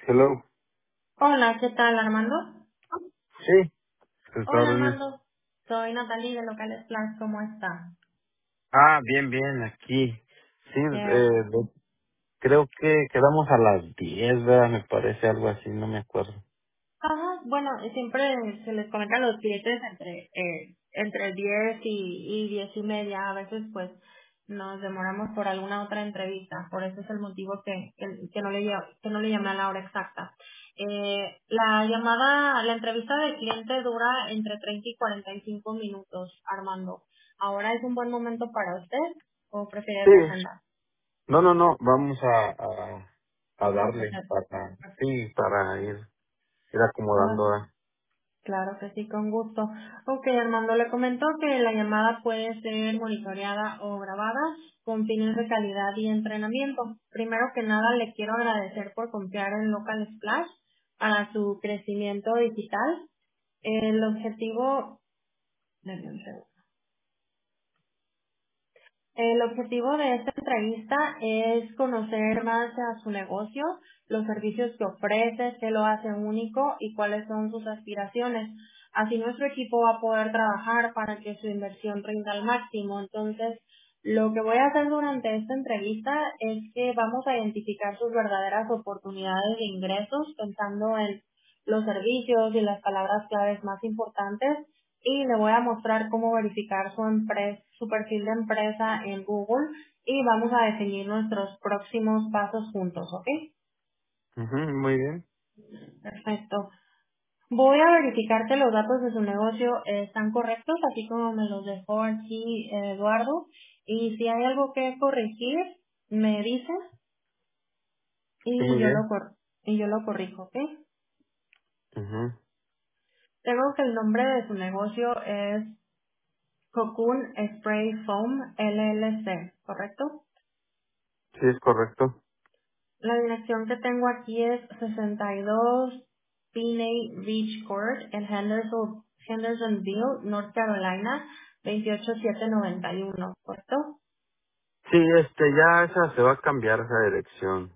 Hello. Hola, ¿qué tal, Armando? Sí, sus Hola, órdenes. Armando. Soy Natalie de Locales Plus. ¿Cómo está? Ah, bien, bien, aquí. Sí, Qué bueno. creo que quedamos a las 10, ¿verdad? Me parece algo así, no me acuerdo. Ajá, bueno, siempre se les comenta a los clientes entre 10 y 10 y media. A veces, pues, nos demoramos por alguna otra entrevista. Por eso es el motivo que no le llamé a la hora exacta. La entrevista del cliente dura entre 30 y 45 minutos, Armando. ¿Ahora es un buen momento para usted o prefiere Sí. reagendar? No, no, no, vamos a Vamos a darle proceder. para ir acomodando. Ah, ¿Verdad? claro que sí, con gusto. Ok, Armando, le comentó que la llamada puede ser monitoreada o grabada con fines de calidad y entrenamiento. Primero que nada, le quiero agradecer por confiar en Local Splash para su crecimiento digital. El objetivo, denme un segundo. El objetivo de esta entrevista es conocer más a su negocio, los servicios que ofrece, qué lo hace único y cuáles son sus aspiraciones. Así nuestro equipo va a poder trabajar para que su inversión rinda al máximo. Entonces, lo que voy a hacer durante esta entrevista es que vamos a identificar sus verdaderas oportunidades de ingresos pensando en los servicios y las palabras claves más importantes y le voy a mostrar cómo verificar su perfil de empresa en Google y vamos a definir nuestros próximos pasos juntos, ¿ok? Ujú, muy bien. Perfecto. Voy a verificar que los datos de su negocio están correctos, así como me los dejó aquí Eduardo. Y si hay algo que corregir, me dice Sí, y muy bien. y yo lo corrijo, ¿ok? Ujú. Tengo que el nombre de su negocio es Cocoon Spray Foam LLC, ¿correcto? Sí, es correcto. La dirección que tengo aquí es 62 Piney Beach Court en Hendersonville, North Carolina, 28791, ¿correcto? Sí, ya esa se va a cambiar esa dirección.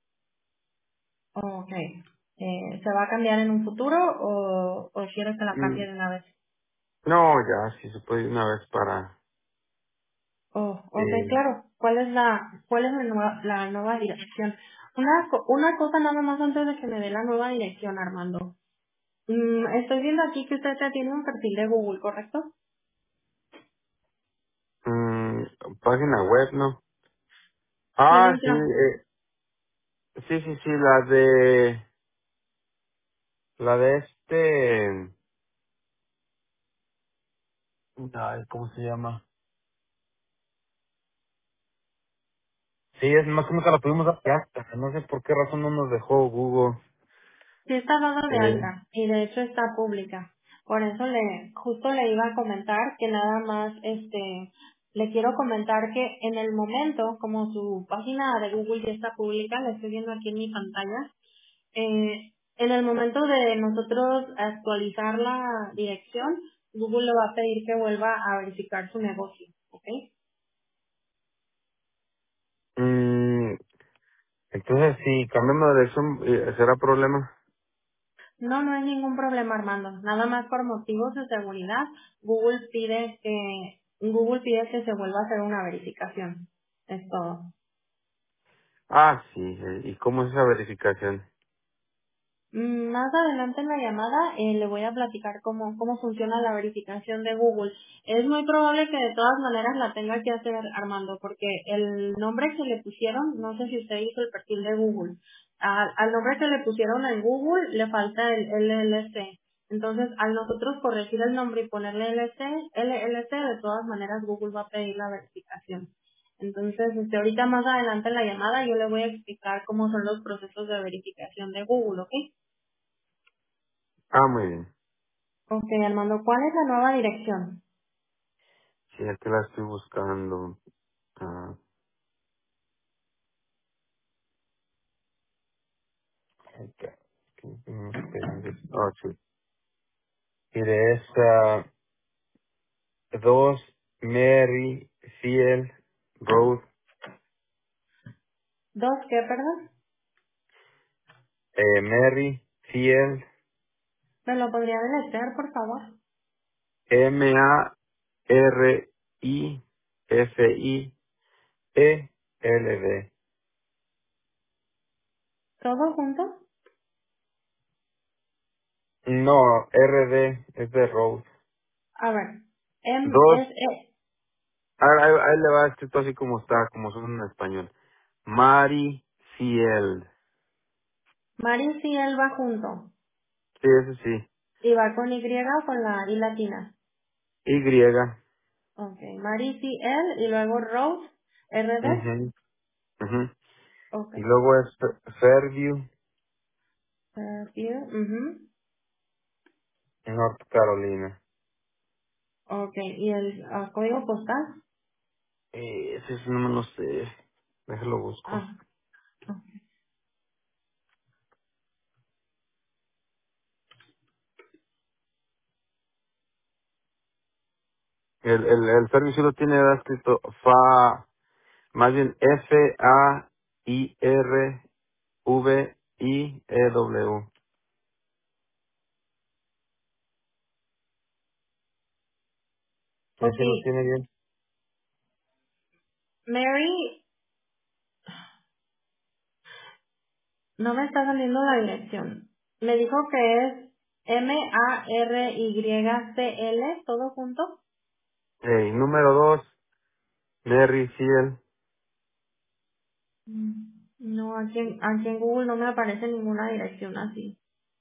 Ok. ¿Se va a cambiar en un futuro o quiere que la Mm, cambie de una vez? no, ya, sí se puede ir una vez para... Oh, ok, Eh, claro. ¿Cuál es la nueva dirección? Una cosa nada más antes de que me dé la nueva dirección, Armando. Estoy viendo aquí que usted ya tiene un perfil de Google, ¿correcto? mm, página web, ¿no? Tiene Ah, un sí, plan. sí, sí, sí, la de ay, ¿cómo se llama? Sí, es más que nunca la pudimos dar de alta, no sé por qué razón no nos dejó Google. Sí está dada de Eh, alta y de hecho está pública. Por eso justo le iba a comentar que nada más, le quiero comentar que en el momento, como su página de Google ya está pública, la estoy viendo aquí en mi pantalla, en el momento de nosotros actualizar la dirección, Google le va a pedir que vuelva a verificar su negocio, ¿ok? mm, entonces, si cambiamos de dirección, ¿será problema? No, no hay ningún problema, Armando. Nada más por motivos de seguridad, Google pide que se vuelva a hacer una verificación. Es todo. Ah, sí, ¿y cómo es esa verificación? Más adelante en la llamada le voy a platicar cómo funciona la verificación de Google. Es muy probable que de todas maneras la tenga que hacer Armando, porque el nombre que le pusieron, no sé si usted hizo el perfil de Google, al nombre que le pusieron en Google le falta el LLC. Entonces, al nosotros corregir el nombre y ponerle LLC, de todas maneras Google va a pedir la verificación. Entonces, ahorita más adelante en la llamada yo le voy a explicar cómo son los procesos de verificación de Google, ¿ok? Ah, muy bien. Ok, Armando, ¿cuál es la nueva dirección? Sí, aquí la estoy buscando. Ah, ok. Oh, sí. Mire, es 2 Mary Field Road, ¿Dos qué, perdón? Mary Field, ¿Me lo podría deletrear, por favor? Marifield. ¿Todo junto? No, RD es de Rose. A ver. M, Dos, es, ahí le va escrito así como está, como son en español. Mari Field. Mari sí, él va junto. Sí, ese sí. ¿Y va con Y o con la I latina? Y. Ok. Mari sí, él, y luego Rose, RD. Mhm, mhm. Ok. Y luego es Fairview, Here, North Carolina. Ok. ¿Y el código postal? Ese sí no me lo sé. Déjalo busco. Ah, El servicio lo tiene escrito más bien Fairview. ok. Ese lo tiene bien. Mary, no me está saliendo la dirección. Me dijo que es Marycl, todo junto. Número 2, Mary Field. No, aquí en Google no me aparece ninguna dirección así.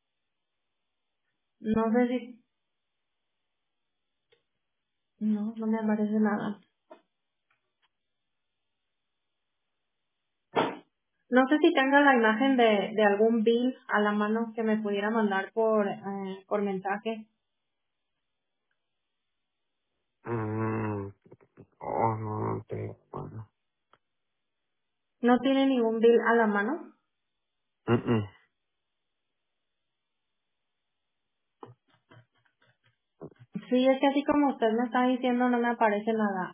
No sé si, no me aparece nada. No sé si tenga la imagen de algún bill a la mano que me pudiera mandar por mensaje. Mm, oh, no, no tengo. Bueno. ¿No tiene ningún bill a la mano? Mm, mm. Sí, es que así como usted me está diciendo no me aparece nada.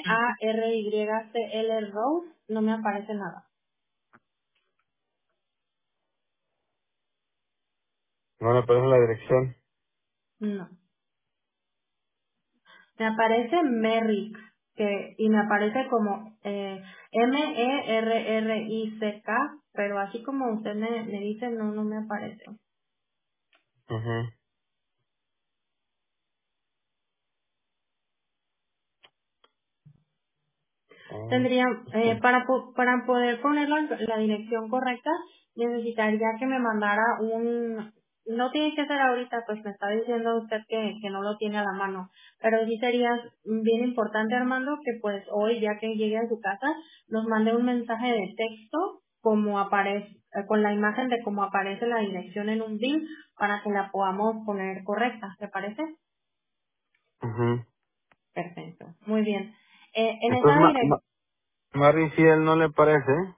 Marycl Rose, no me aparece nada. No le aparece la dirección. No. Me aparece Merrick, y me aparece como Merrick, pero así como usted me dice, no me aparece. Ujú. Oh, Tendría, ok. para poder poner la dirección correcta, necesitaría que me mandara no tiene que ser ahorita, pues me está diciendo usted que no lo tiene a la mano, pero sí sería bien importante, Armando, que pues hoy, ya que llegue a su casa, nos mande un mensaje de texto como aparece, con la imagen de cómo aparece la dirección en un bill para que la podamos poner correcta, ¿te parece? Ujú. Perfecto, muy bien. En esa Entonces, dirección, Mary Field no le parece.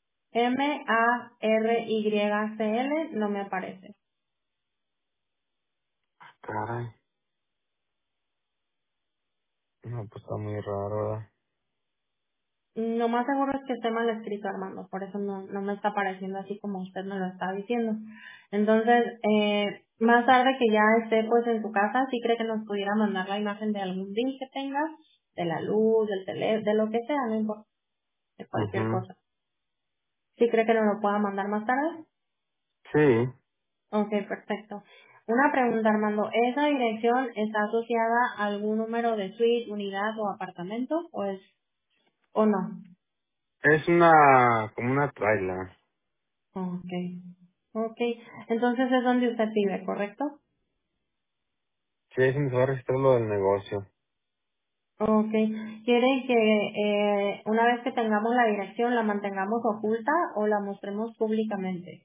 Marycl no me aparece. Caray. No, pues está muy raro, ¿verdad? Lo más seguro es que esté mal escrito, Armando, por eso no me está apareciendo así como usted me lo está diciendo. Entonces, más tarde que ya esté pues en su casa, sí cree que nos pudiera mandar la imagen de algún bill que tenga, de la luz, del teléfono, de lo que sea, no importa, de cualquier Ujú. cosa. ¿Sí cree que nos lo pueda mandar más tarde? Sí. Ok, perfecto. Una pregunta, Armando. ¿Esa dirección está asociada a algún número de suite, unidad o apartamento o no? Es como una traila. Ok. Ok. Entonces es donde usted vive, ¿correcto? Sí, es donde se va a registrar lo del negocio. Ok. ¿Quiere que una vez que tengamos la dirección la mantengamos oculta o la mostremos públicamente?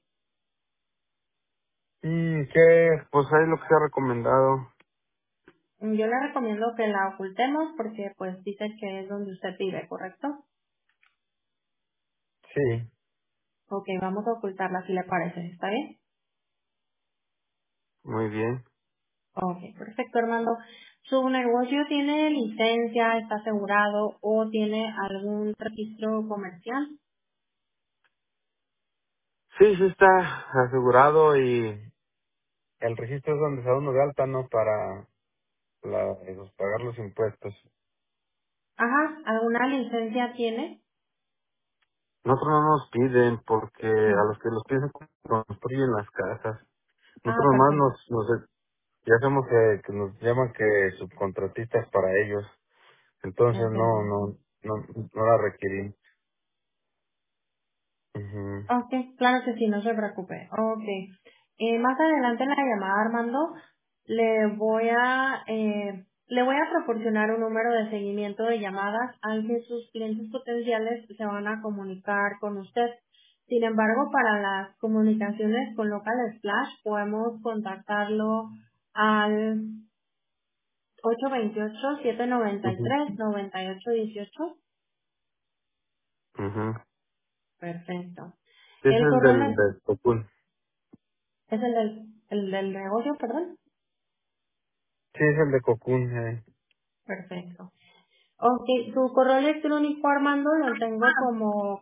¿Qué? Pues ahí lo que se ha recomendado. Yo le recomiendo que la ocultemos porque pues dice que es donde usted vive, ¿correcto? Sí, Ok, vamos a ocultarla si le parece, ¿está bien? muy bien. Ok, perfecto, Armando. ¿Su negocio tiene licencia, está asegurado o tiene algún registro comercial? Sí, sí está asegurado y el registro es donde se da uno de alta, ¿no? Para pagar los impuestos. Ajá, ¿alguna licencia tiene? Nosotros no nos piden porque a No. los que los piden construyen las casas. Ah, Nosotros nomás perfecto. ya hacemos que nos llaman que subcontratistas para ellos. Entonces Entendí. no la requerimos. Ujú, Ok, claro que sí, no se preocupe. Ok. Más adelante en la llamada, Armando, le voy a proporcionar un número de seguimiento de llamadas al que sus clientes potenciales se van a comunicar con usted. Sin embargo, para las comunicaciones con Local Splash podemos contactarlo al 828 ujú, 793 9818. ujú. Perfecto. Ese es El el correo del Cocún. es el del negocio, perdón. Sí, es el de Cocún. Perfecto. Ok, su correo electrónico, Armando, lo tengo como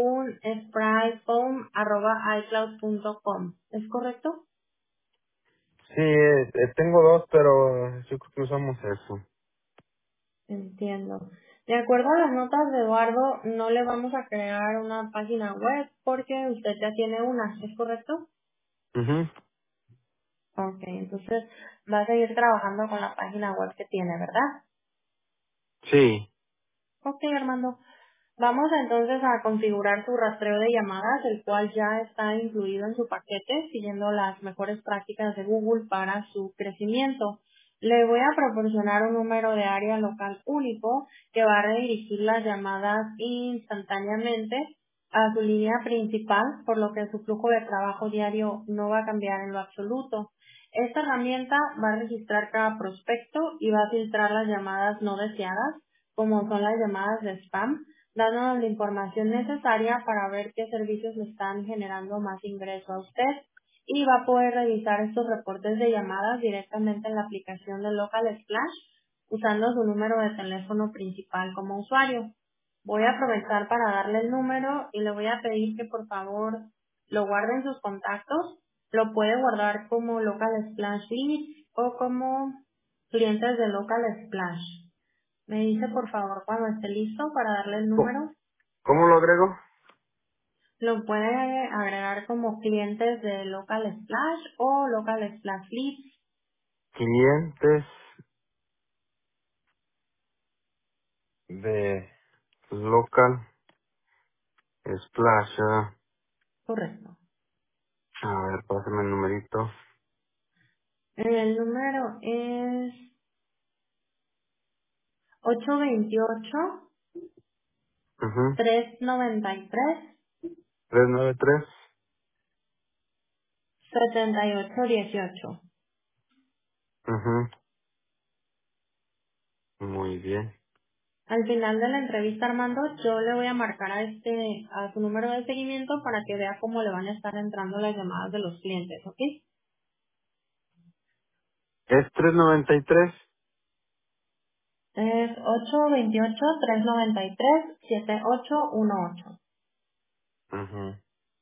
cocoonspritefoam@icloud.com. ¿Es correcto? Sí, tengo dos, pero yo creo que usamos eso. Entiendo. De acuerdo a las notas de Eduardo, no le vamos a crear una página web porque usted ya tiene una, ¿es correcto? Ujú. Ok, entonces va a seguir trabajando con la página web que tiene, ¿verdad? Sí. Ok, Armando. Vamos entonces a configurar su rastreo de llamadas, el cual ya está incluido en su paquete, siguiendo las mejores prácticas de Google para su crecimiento. Le voy a proporcionar un número de área local único que va a redirigir las llamadas instantáneamente a su línea principal, por lo que su flujo de trabajo diario no va a cambiar en lo absoluto. Esta herramienta va a registrar cada prospecto y va a filtrar las llamadas no deseadas, como son las llamadas de spam, dándonos la información necesaria para ver qué servicios le están generando más ingreso a usted y va a poder revisar estos reportes de llamadas directamente en la aplicación de Local Splash usando su número de teléfono principal como usuario. Voy a aprovechar para darle el número y le voy a pedir que por favor lo guarde en sus contactos. Lo puede guardar como Local Splash Lead o como clientes de Local Splash. Me dice por favor cuando esté listo para darle el Co- número. ¿Cómo lo agrego? Lo puede agregar como clientes de Local Splash o Local Splash Leads. Clientes de local splash. Correcto. A ver, pásame el numerito. El número es Ujú. 828 393. 393 7818. Ujú. Muy bien. Al final de la entrevista, Armando, yo le voy a marcar a su número de seguimiento para que vea cómo le van a estar entrando las llamadas de los clientes, ¿ok? Es 393. Es 828 393 7818. Ujú.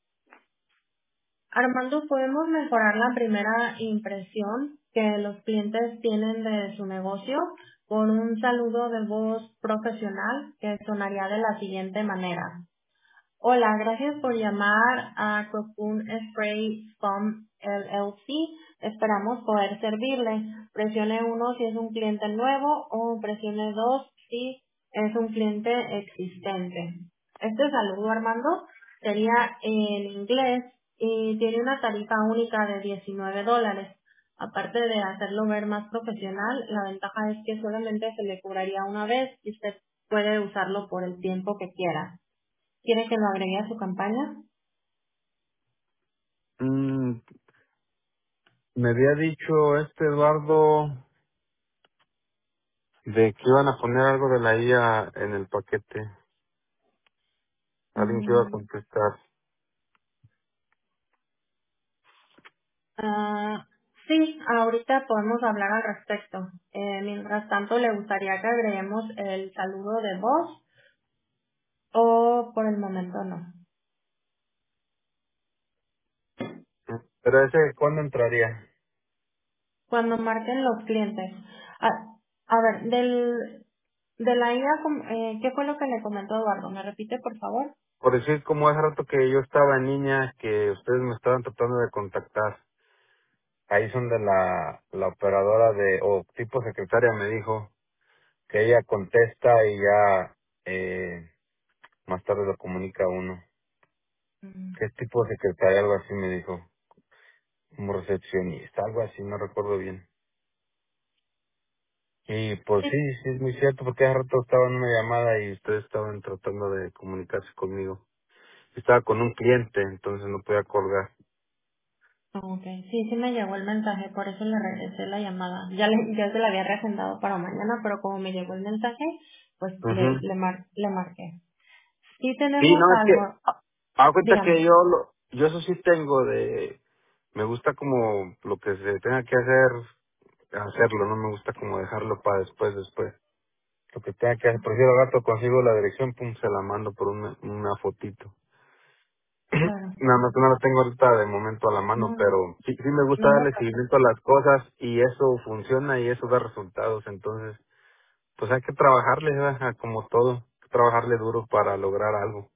Armando, ¿podemos mejorar la primera impresión que los clientes tienen de su negocio con un saludo de voz profesional que sonaría de la siguiente manera? Hola, gracias por llamar a Cocoon Spray Foam LLC. Esperamos poder servirle. Presione uno si es un cliente nuevo o presione 2 si es un cliente existente. Este saludo, Armando, sería en inglés y tiene una tarifa única de $19. Aparte de hacerlo ver más profesional, la ventaja es que solamente se le cobraría una vez y usted puede usarlo por el tiempo que quiera. ¿Quiere que lo agregue a su campaña? Mm, me había dicho Eduardo de que iban a poner algo de la IA en el paquete. Alguien que iba a Mm, contestar. ah, sí, ahorita podemos hablar al respecto. Mientras tanto, ¿le gustaría que agreguemos el saludo de voz o por el momento no? Pero ese, ¿cuándo entraría? Cuando marquen los clientes. A, a ver, de la IA, ¿qué fue lo que le comentó Eduardo? ¿Me repite, por favor? Por decir, como hace rato que yo estaba en línea, que ustedes me estaban tratando de contactar. Ahí son de la operadora o tipo secretaria me dijo que ella contesta y ya más tarde lo comunica a uno. Mm, ¿Qué tipo de secretaria? Algo así me dijo. Como recepcionista, algo así, no recuerdo bien. Y pues sí. sí, sí es muy cierto, porque hace rato estaba en una llamada y ustedes estaban tratando de comunicarse conmigo. Estaba con un cliente, entonces no podía colgar. Ok, sí, sí me llegó el mensaje, por eso le regresé la llamada. Ya se la había reagendado para mañana, pero como me llegó el mensaje, pues Ujú. le marqué. Sí Sí, tenemos no, es que, algo, cuenta que dígame. yo eso sí tengo me gusta como lo que se tenga que hacerlo, no me gusta como dejarlo para después. Lo que tenga que hacer, prefiero gato, consigo la dirección, pum, se la mando por una fotito. Claro. Nada más que no la tengo ahorita de momento a la mano, No, pero sí, sí me gusta no se darle seguimiento a las cosas y eso funciona y eso da resultados. Entonces, pues hay que trabajarle, ¿verdad? Como todo, hay que trabajarle duro para lograr algo,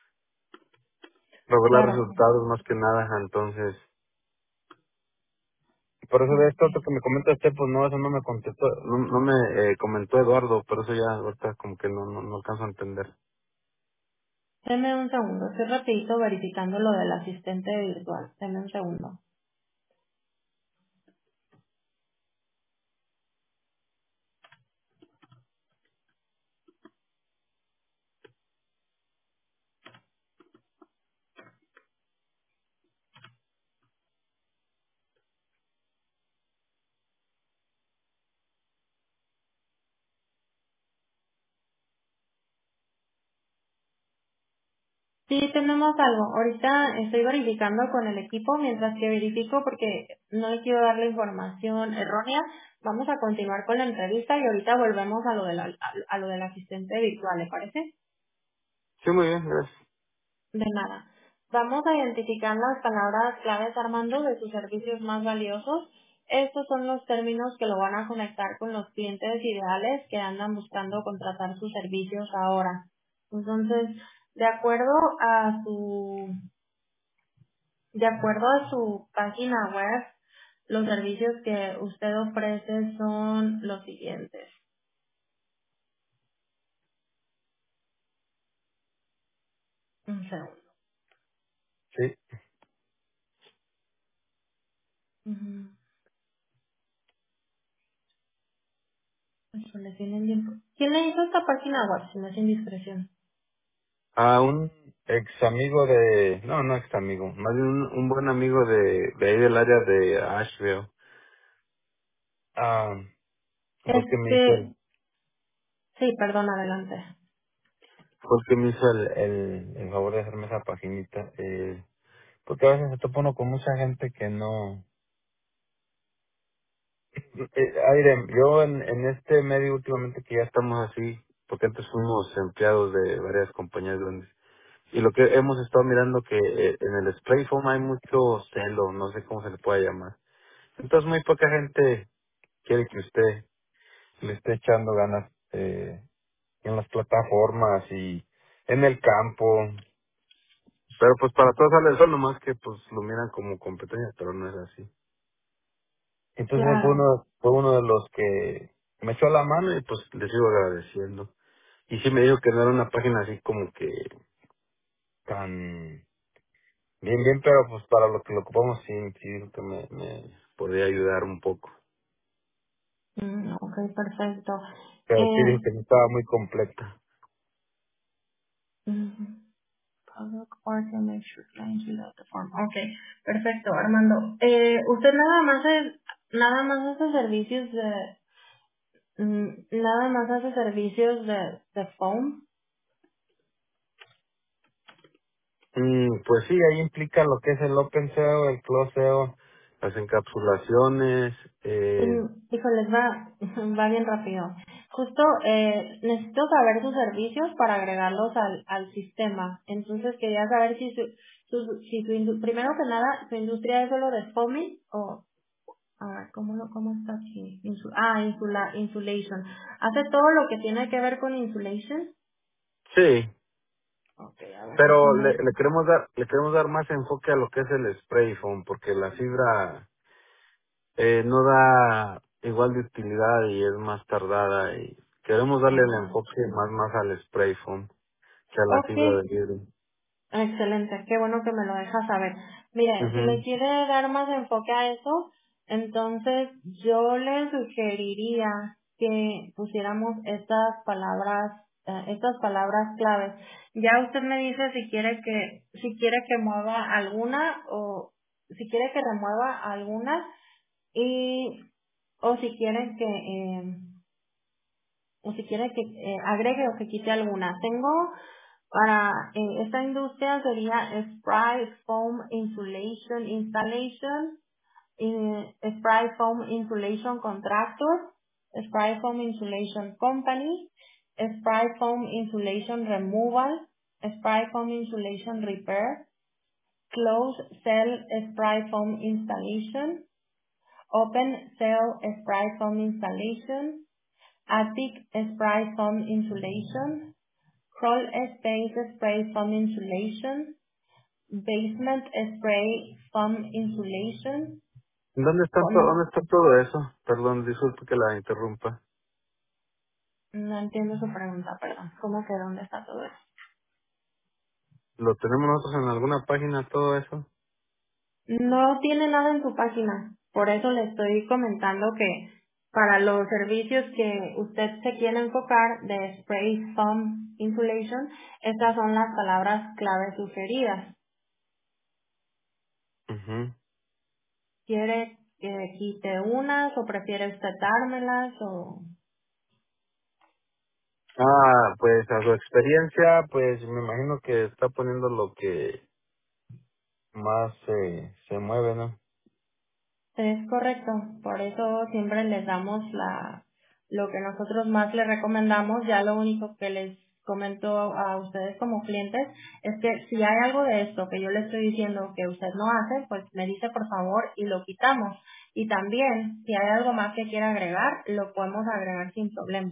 lograr claro. resultados más que nada. Entonces, por eso de esto Ok. otro que me comenta usted, pues no, eso no me contestó, no me comentó Eduardo, pero eso ya ahorita como que no alcanzo a entender. Deme un segundo, estoy rapidito verificando lo del asistente virtual. Deme un segundo. Sí, tenemos algo. Ahorita estoy verificando con el equipo mientras que verifico porque no le quiero dar la información errónea. Vamos a continuar con la entrevista y ahorita volvemos a lo, a lo del asistente virtual, ¿le parece? Sí, muy bien, gracias. De nada. Vamos a identificar las palabras claves, Armando, de sus servicios más valiosos. Estos son los términos que lo van a conectar con los clientes ideales que andan buscando contratar sus servicios ahora. Entonces, de acuerdo a su, de acuerdo a su página web, los servicios que usted ofrece son los siguientes. Un segundo. Sí. Ujú. Híjole, tienen bien- ¿Quién le hizo esta página web, si no es indiscreción? A un ex amigo no ex amigo, más bien un buen amigo de ahí del área de Asheville, ah, fue el que me hizo Este, sí, perdón, adelante. el favor de hacerme esa paginita, porque a veces se topa uno con mucha gente que no, Aire, yo en este medio últimamente que ya estamos así, porque antes fuimos empleados de varias compañías grandes, y lo que hemos estado mirando que en el spray foam hay mucho celo, no sé cómo se le puede llamar. Entonces muy poca gente quiere que usted le esté echando ganas en las plataformas y en el campo. Pero pues para todos sale el sol, nomás que pues lo miran como competencia, pero no es así. Entonces él Claro. fue uno de los que me echó la mano y pues le sigo agradeciendo. Y sí me dijo que no era una página así como que tan bien, pero pues para lo que lo ocupamos sí dijo que me podría ayudar un poco. Ok, perfecto. Pero sí dijo Eh, que no estaba muy completa. mm, public order make sure claims without the form. Ok, perfecto, Armando. Usted nada más hace servicios nada más hace servicios de phone. Pues sí, ahí implica lo que es el Open SEO, el Close SEO, las encapsulaciones. Híjoles, va bien rápido. Justo necesito saber sus servicios para agregarlos al sistema. Entonces quería saber si Primero que nada, ¿su industria es solo de foaming o cómo está aquí? Insulation. ¿Hace todo lo que tiene que ver con insulation? Sí, Ok, a ver, pero déjame. le queremos dar más enfoque a lo que es el spray foam, porque la fibra no da igual de utilidad y es más tardada y queremos darle el Ah, enfoque más al spray foam que a la fibra ok, de vidrio. excelente, qué bueno que me lo dejas saber. Mire, si me Ujú. quiere dar más enfoque a eso, entonces yo le sugeriría que pusiéramos estas palabras claves. Ya usted me dice si quiere que mueva alguna o si quiere que remueva alguna y o si quiere que agregue o que quite alguna. Tengo para esta industria sería Spray Foam Insulation Installation, Spray Foam Insulation Contractor, Spray Foam Insulation Company, Spray Foam Insulation Removal, Spray Foam Insulation Repair, Closed Cell Spray Foam Installation, Open Cell Spray Foam Installation, Attic Spray Foam Insulation, Crawl Space Spray Foam Insulation, Basement Spray Foam Insulation. Dónde Con, está todo eso? Perdón, disculpe que la interrumpa. no entiendo su pregunta, perdón. ¿Cómo que dónde está todo eso? ¿Lo tenemos nosotros en alguna página todo eso? No tiene nada en su página. Por eso le estoy comentando que para los servicios que usted se quiere enfocar de Spray Foam Insulation, estas son las palabras clave sugeridas. Ujú. ¿Quiere que quite unas o prefiere usted dármelas o...? Pues a su experiencia, pues me imagino que está poniendo lo que más se mueve, ¿no? Es correcto, por eso siempre les damos lo que nosotros más les recomendamos. Ya lo único que les comento a ustedes como clientes es que si hay algo de esto que yo le estoy diciendo que usted no hace, pues me dice por favor y lo quitamos. Y también, si hay algo más que quiera agregar, lo podemos agregar sin problema.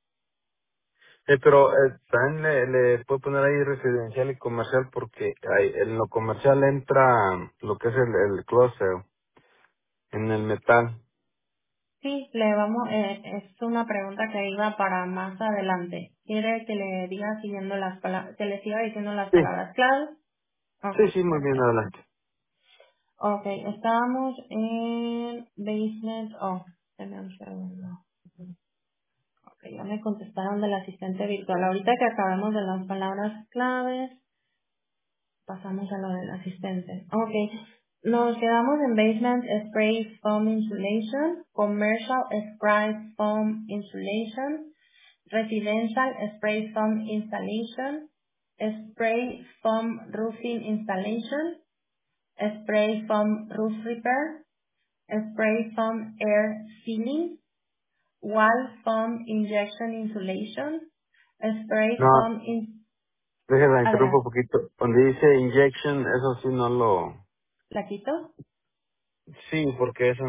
Pero también le puedo poner ahí residencial y comercial porque en lo comercial entra lo que es el closet en el metal. Sí, es una pregunta que iba para más adelante. ¿Quiere que le diga siguiendo las palabras, que le siga diciendo las Sí, palabras clave? Ok, sí, muy bien, perfecto. adelante. Ok, estábamos en basement. Oh, deme un segundo. Ok, ya me contestaron del asistente virtual. Ahorita que acabamos de las palabras claves, pasamos a lo del asistente. Ok, nos quedamos en basement spray foam insulation, commercial spray foam insulation, residential spray foam installation, spray foam roofing installation, spray foam roof repair, spray foam air sealing, wall foam injection insulation, spray No, foam déjela, interrumpo un adelante, poquito. Donde dice injection, eso sí no lo... ¿la quito? Sí, porque eso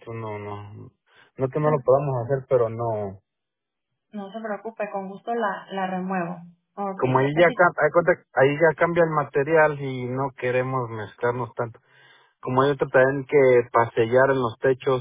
no que no lo No, podamos hacer, pero no. no se preocupe, con gusto la remuevo. Ok, Como ahí ya, hay cuenta, ahí ya cambia el material y no queremos mezclarnos tanto. Como hay otro también que para sellar en los techos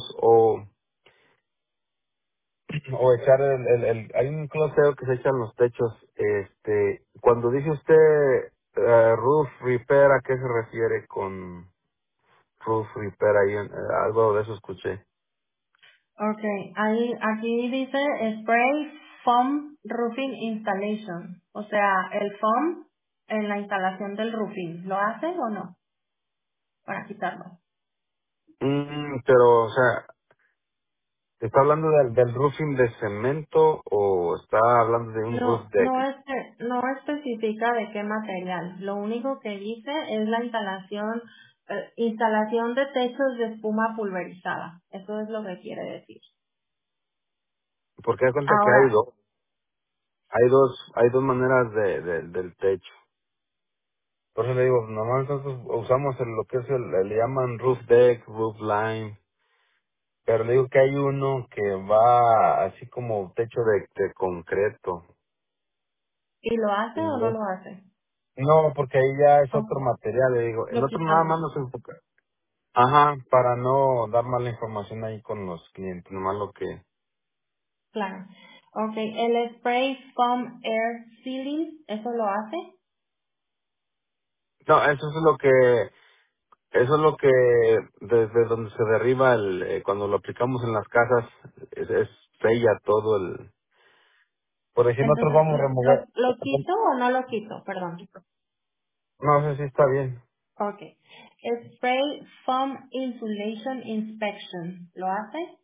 o echar hay un closeo que se echa en los techos. Cuando dice usted roof repair, ¿a qué se refiere con roof repair? Ahí algo de eso escuché. ok, ahí, aquí dice spray foam roofing installation, o sea, el foam en la instalación del roofing, ¿lo hace o no? Para quitarlo. Pero, o sea, ¿está hablando del roofing de cemento o está hablando de un roof No, deck? no especifica de qué material. Lo único que dice es la instalación de techos de espuma pulverizada. Eso es lo que quiere decir. Porque da cuenta que Ahora, hay dos maneras del techo. Por eso le digo, normalmente nosotros usamos lo que es le llaman roof deck, roof line, pero le digo que hay uno que va así como techo de concreto. ¿Y lo hace o no Y lo hace? no, porque ahí ya es Oh, otro material, le digo. El lo otro nada más quitamos. nos enfoca. Ajá, para no dar mala información ahí con los clientes, nomás lo que... Claro. Ok, el spray foam air sealing, ¿eso lo hace? No, eso es lo que, desde donde se derriba cuando lo aplicamos en las casas, es sella todo por decir, nosotros Entonces, vamos a remover, ¿lo quito o no lo quito? Perdón. no sé si está bien. Ok. Spray foam insulation inspection, ¿lo hace?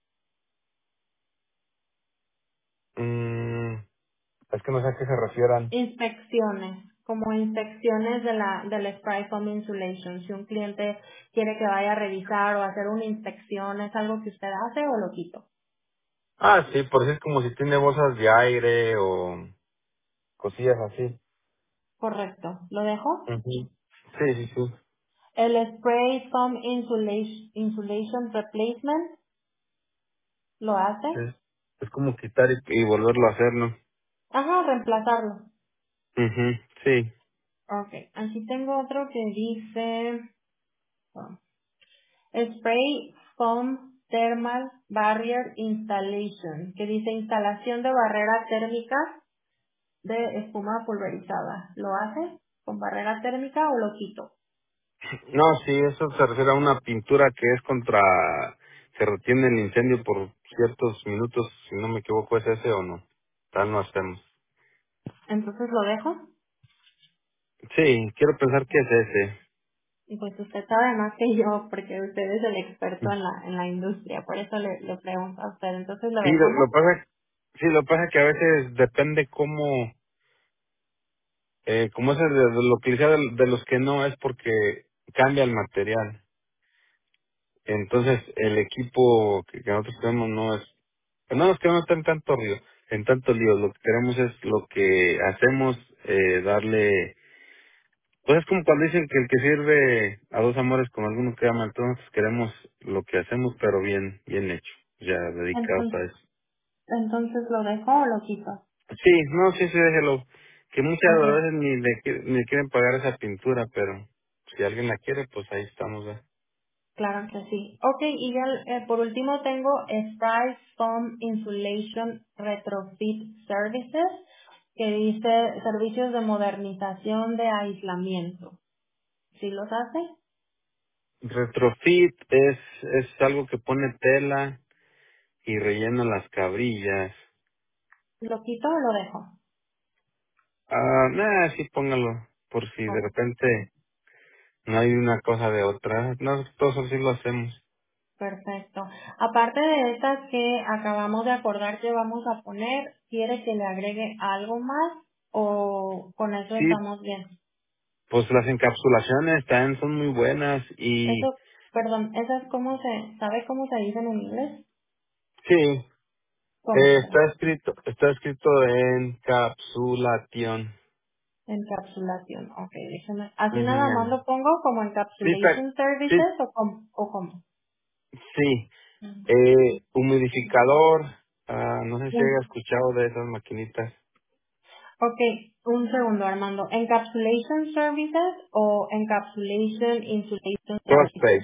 Mm, es que no sé a qué se refieran. Inspecciones, como inspecciones del spray foam insulation. Si un cliente quiere que vaya a revisar o hacer una inspección, ¿es algo que usted hace o lo quito? Ah, sí, por eso es como si tiene bolsas de aire o cosillas así. Correcto. ¿Lo dejo? Ujú. Sí, sí, sí. El spray foam insulation replacement, ¿lo hace? Es como quitar y volverlo a hacer, ¿no? Ajá, reemplazarlo. Ujú, sí. Ok. Aquí tengo otro que dice oh, spray foam thermal barrier installation, que dice instalación de barrera térmica de espuma pulverizada. ¿Lo hace con barrera térmica o lo quito? No, sí, eso se refiere a una pintura que es contra, que retiene el incendio por ciertos minutos, si no me equivoco, ¿es ese o no? Tal no hacemos. Entonces lo dejo. Sí, quiero pensar que es ese. Y pues usted sabe más que yo, porque usted es el experto en la industria, por eso le pregunto a usted. Entonces lo Sí, lo dejamos. pasa, sí, lo pasa que a veces depende cómo, como es de lo que sea de los que no, es porque cambia el material. Entonces, el equipo que nosotros tenemos no es, no nos queremos estar en tanto lío. Lo que queremos es lo que hacemos, darle, pues es como cuando dicen que el que sirve a dos amores con alguno queda mal. Entonces queremos lo que hacemos, pero bien, bien hecho, ya dedicados a Entonces, eso. entonces lo dejo o lo quito. Sí, no, sí, sí, déjelo. Que muchas Ok, veces ni quieren pagar esa pintura, pero si alguien la quiere, pues ahí estamos. claro que sí. Ok, y ya por último tengo Spray Foam Insulation Retrofit Services, que dice servicios de modernización de aislamiento. ¿Sí los hace? Retrofit es algo que pone tela y rellena las cabrillas. ¿Lo quito o lo dejo? Ah, nada, sí póngalo, por si de Oh, repente no hay una cosa de otra. No, todos así lo hacemos. perfecto. Aparte de estas que acabamos de acordar que vamos a poner, ¿quiere que le agregue algo más o con eso Sí, estamos bien? pues las encapsulaciones también son muy buenas y Eso, perdón, ¿esas cómo sabe cómo se dicen en inglés? sí, ¿Cómo, perdón? está escrito encapsulación. Encapsulación, ok, déjeme. ¿Así Ujú, nada más ya. lo pongo como Sí, encapsulation sí, services o cómo? sí. Encapsulation. Humidificador, no sé si haya Un- escuchado de esas maquinitas. Ok, un segundo, Armando. ¿Encapsulation services o encapsulation insulation services? Crosspace.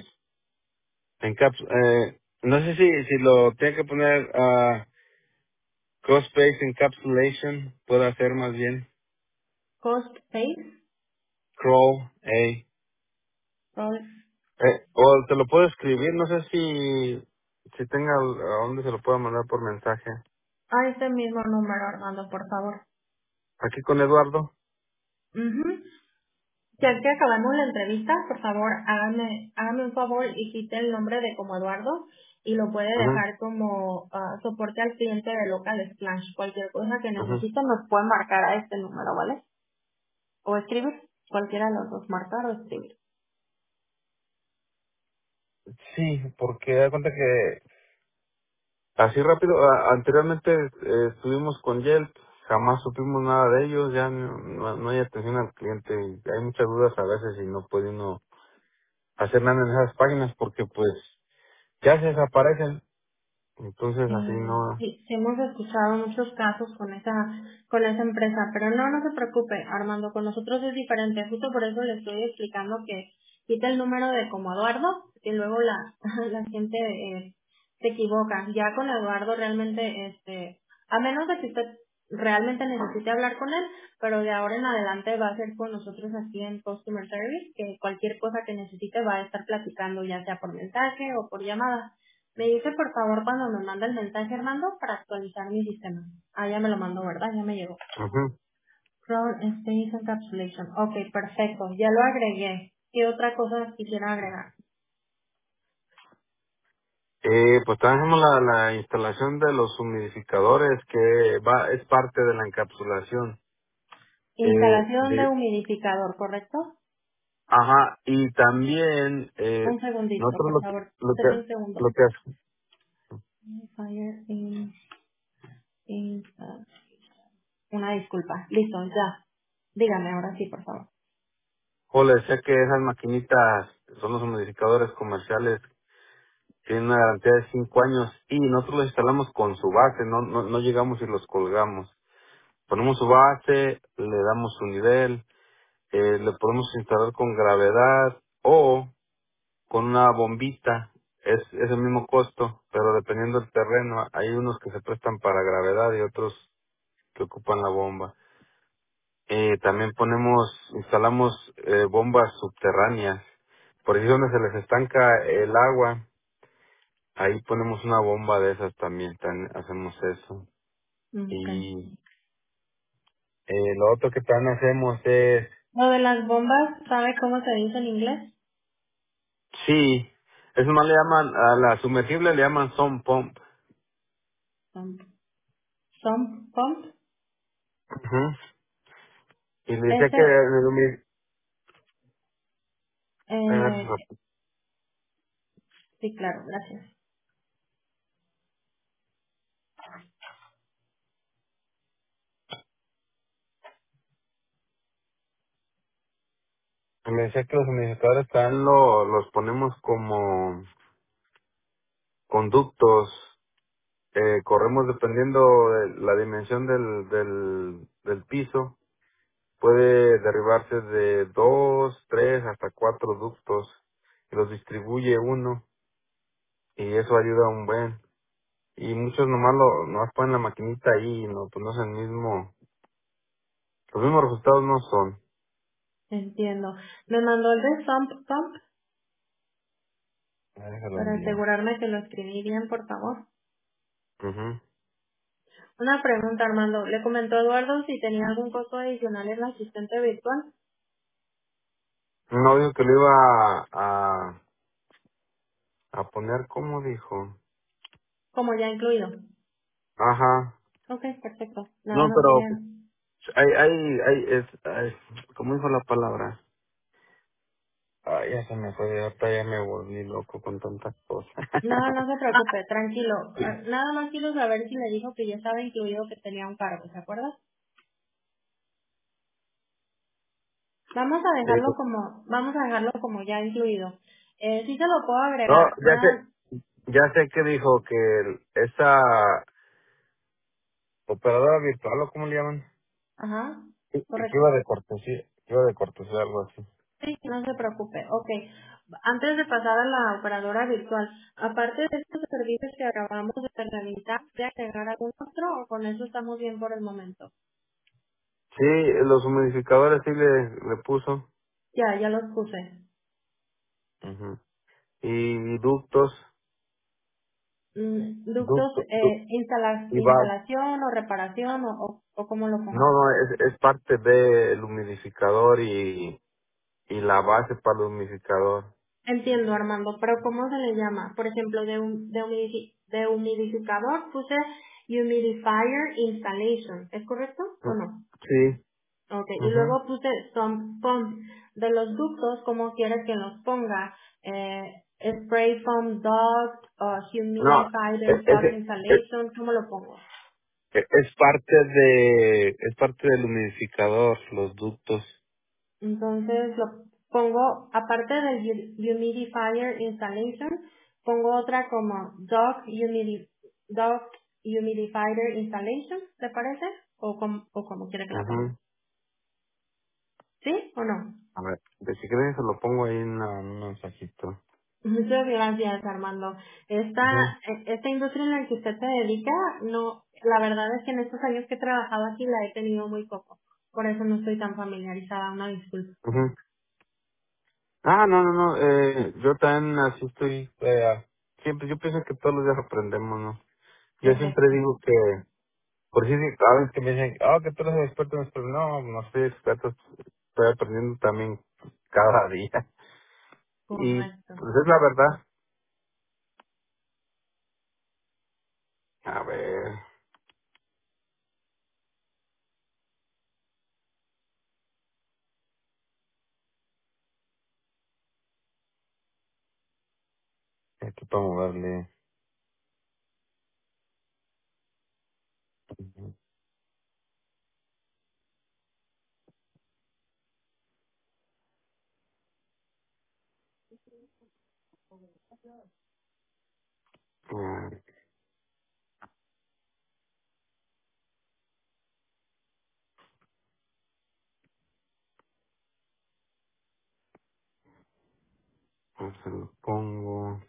No sé si lo tiene que poner Crosspace Encapsulation, puede hacer más bien. Cost base, Crawl, cost. o te lo puedo escribir, no sé si tenga a dónde se lo puedo mandar por mensaje. A este mismo número, Armando, por favor. Aquí con Eduardo. Ujú. Ya que acabamos la entrevista, por favor, hágame un favor y quite el nombre de como Eduardo y lo puede Ajá, dejar como soporte al cliente de Local Splash. Cualquier cosa que ajá. necesite nos puede marcar a este número, ¿vale? O escribir, cualquiera de los dos, marcar o escribir. Sí, porque da cuenta que así rápido, anteriormente estuvimos con Yelp, jamás supimos nada de ellos, ya no hay atención al cliente y hay muchas dudas a veces y no puede uno hacer nada en esas páginas porque pues ya se desaparecen, entonces así no. Sí, sí hemos escuchado muchos casos con esa empresa, pero no, no se preocupe, Armando, con nosotros es diferente, justo por eso le estoy explicando que quita el número de como Eduardo, que luego la gente se equivoca. Ya con Eduardo realmente, a menos de que usted realmente necesite hablar con él, pero de ahora en adelante va a ser con nosotros aquí en Customer Service, que cualquier cosa que necesite va a estar platicando, ya sea por mensaje o por llamada. Me dice por favor cuando me manda el mensaje, Armando, para actualizar mi sistema. Ah, ya me lo mandó, ¿verdad? Ya me llegó. Ujú. Crown Space Encapsulation. Ok, perfecto. Ya lo agregué. ¿Qué otra cosa quisiera agregar? Pues también hacemos la instalación de los humidificadores que es parte de la encapsulación. Instalación de De, humidificador, ¿correcto? ajá, y también Un segundito, nosotros por favor. lo Denme que, un segundo. lo que hace- Fire una disculpa. Listo, ya. Dígame ahora sí, por favor. le decía que esas maquinitas son los humidificadores comerciales, tienen una garantía de 5 años y nosotros los instalamos con su base, no llegamos y los colgamos. Ponemos su base, le damos su nivel, le podemos instalar con gravedad o con una bombita. Es el mismo costo, pero dependiendo del terreno, hay unos que se prestan para gravedad y otros que ocupan la bomba. También instalamos bombas subterráneas. Por ahí donde se les estanca el agua, ahí ponemos una bomba de esas también hacemos eso. Ok. Y lo otro que también hacemos es, Lo de las bombas, ¿sabe cómo se dice en inglés? sí, eso más le llaman, a la sumergible le llaman sun pump. Pump. Sump pump. Ujú. Y le decía que Ese, eh, sí, claro, gracias. me decía que los humidificadores también los ponemos como conductos. Corremos dependiendo de la dimensión del piso. Puede derribarse de 2, 3, hasta 4 ductos. Y los distribuye uno. Y eso ayuda un buen. Y muchos nomás ponen la maquinita ahí y no, pues no es el mismo. Los mismos resultados no son. Entiendo. Me mandó el de Sump Pump Déjalo para envío. asegurarme que lo escribí bien, por favor. Ujú. Una pregunta, Armando. ¿Le comentó Eduardo si tenía algún costo adicional en la asistente virtual? No dijo que lo iba a poner, ¿cómo dijo? Como ya incluido. Ajá. Ok, perfecto. Nada No, más pero quería... ¿cómo dijo la palabra? Ay, ya se me fue, ahorita ya me volví loco con tantas cosas. No, no se preocupe, tranquilo. Nada más quiero saber si le dijo que ya estaba incluido que tenía un cargo, ¿se acuerda? Vamos a dejarlo como ya incluido. Sí se lo puedo No, agregar. Nada, ya sé que dijo que esa operadora virtual, ¿o cómo le llaman? ajá, Que correcto. iba de cortesía, algo así. Sí, no se preocupe. Ok. Antes de pasar a la operadora virtual, aparte de estos servicios que acabamos de realizar, ¿de agregar algún otro o con eso estamos bien por el momento? Sí, los humidificadores sí le puso. Ya los puse. Ujú. Y ductos, Ductos, ductos, y va. instalación o reparación o cómo lo No, pongo. no, es parte del humidificador y la base para el humidificador. Entiendo, Armando, pero ¿cómo se le llama? Por ejemplo, de humidificador puse humidifier installation. ¿Es correcto o no? Sí. Ok, y Ujú. luego puse some pump. De los ductos, ¿cómo quieres que los ponga? Spray foam duct o No, humidifier duct ese, installation, ¿cómo lo pongo? Es parte del humidificador, los ductos. Entonces lo pongo, aparte del humidifier installation, pongo otra como dock humidifier installation, ¿te parece? O como quiere que la ponga. Ujú. ¿Sí o no? A ver, de si quieres se lo pongo ahí en un mensajito. Muchas gracias, Armando. Ujú, Esta industria en la que usted se dedica, no, la verdad es que en estos años que he trabajado aquí la he tenido muy poco. Por eso no estoy tan familiarizada, una disculpa. ujú. No, no, no, yo también así estoy, siempre, yo pienso que todos los días aprendemos, ¿no? Yo siempre Correcto, digo que, por si a veces que me dicen, que tú eres experto en esto, no, no soy experto, estoy aprendiendo también cada día. Y correcto. pues es la verdad. A ver, aquí para moverle. Ujú. Ah, se lo pongo,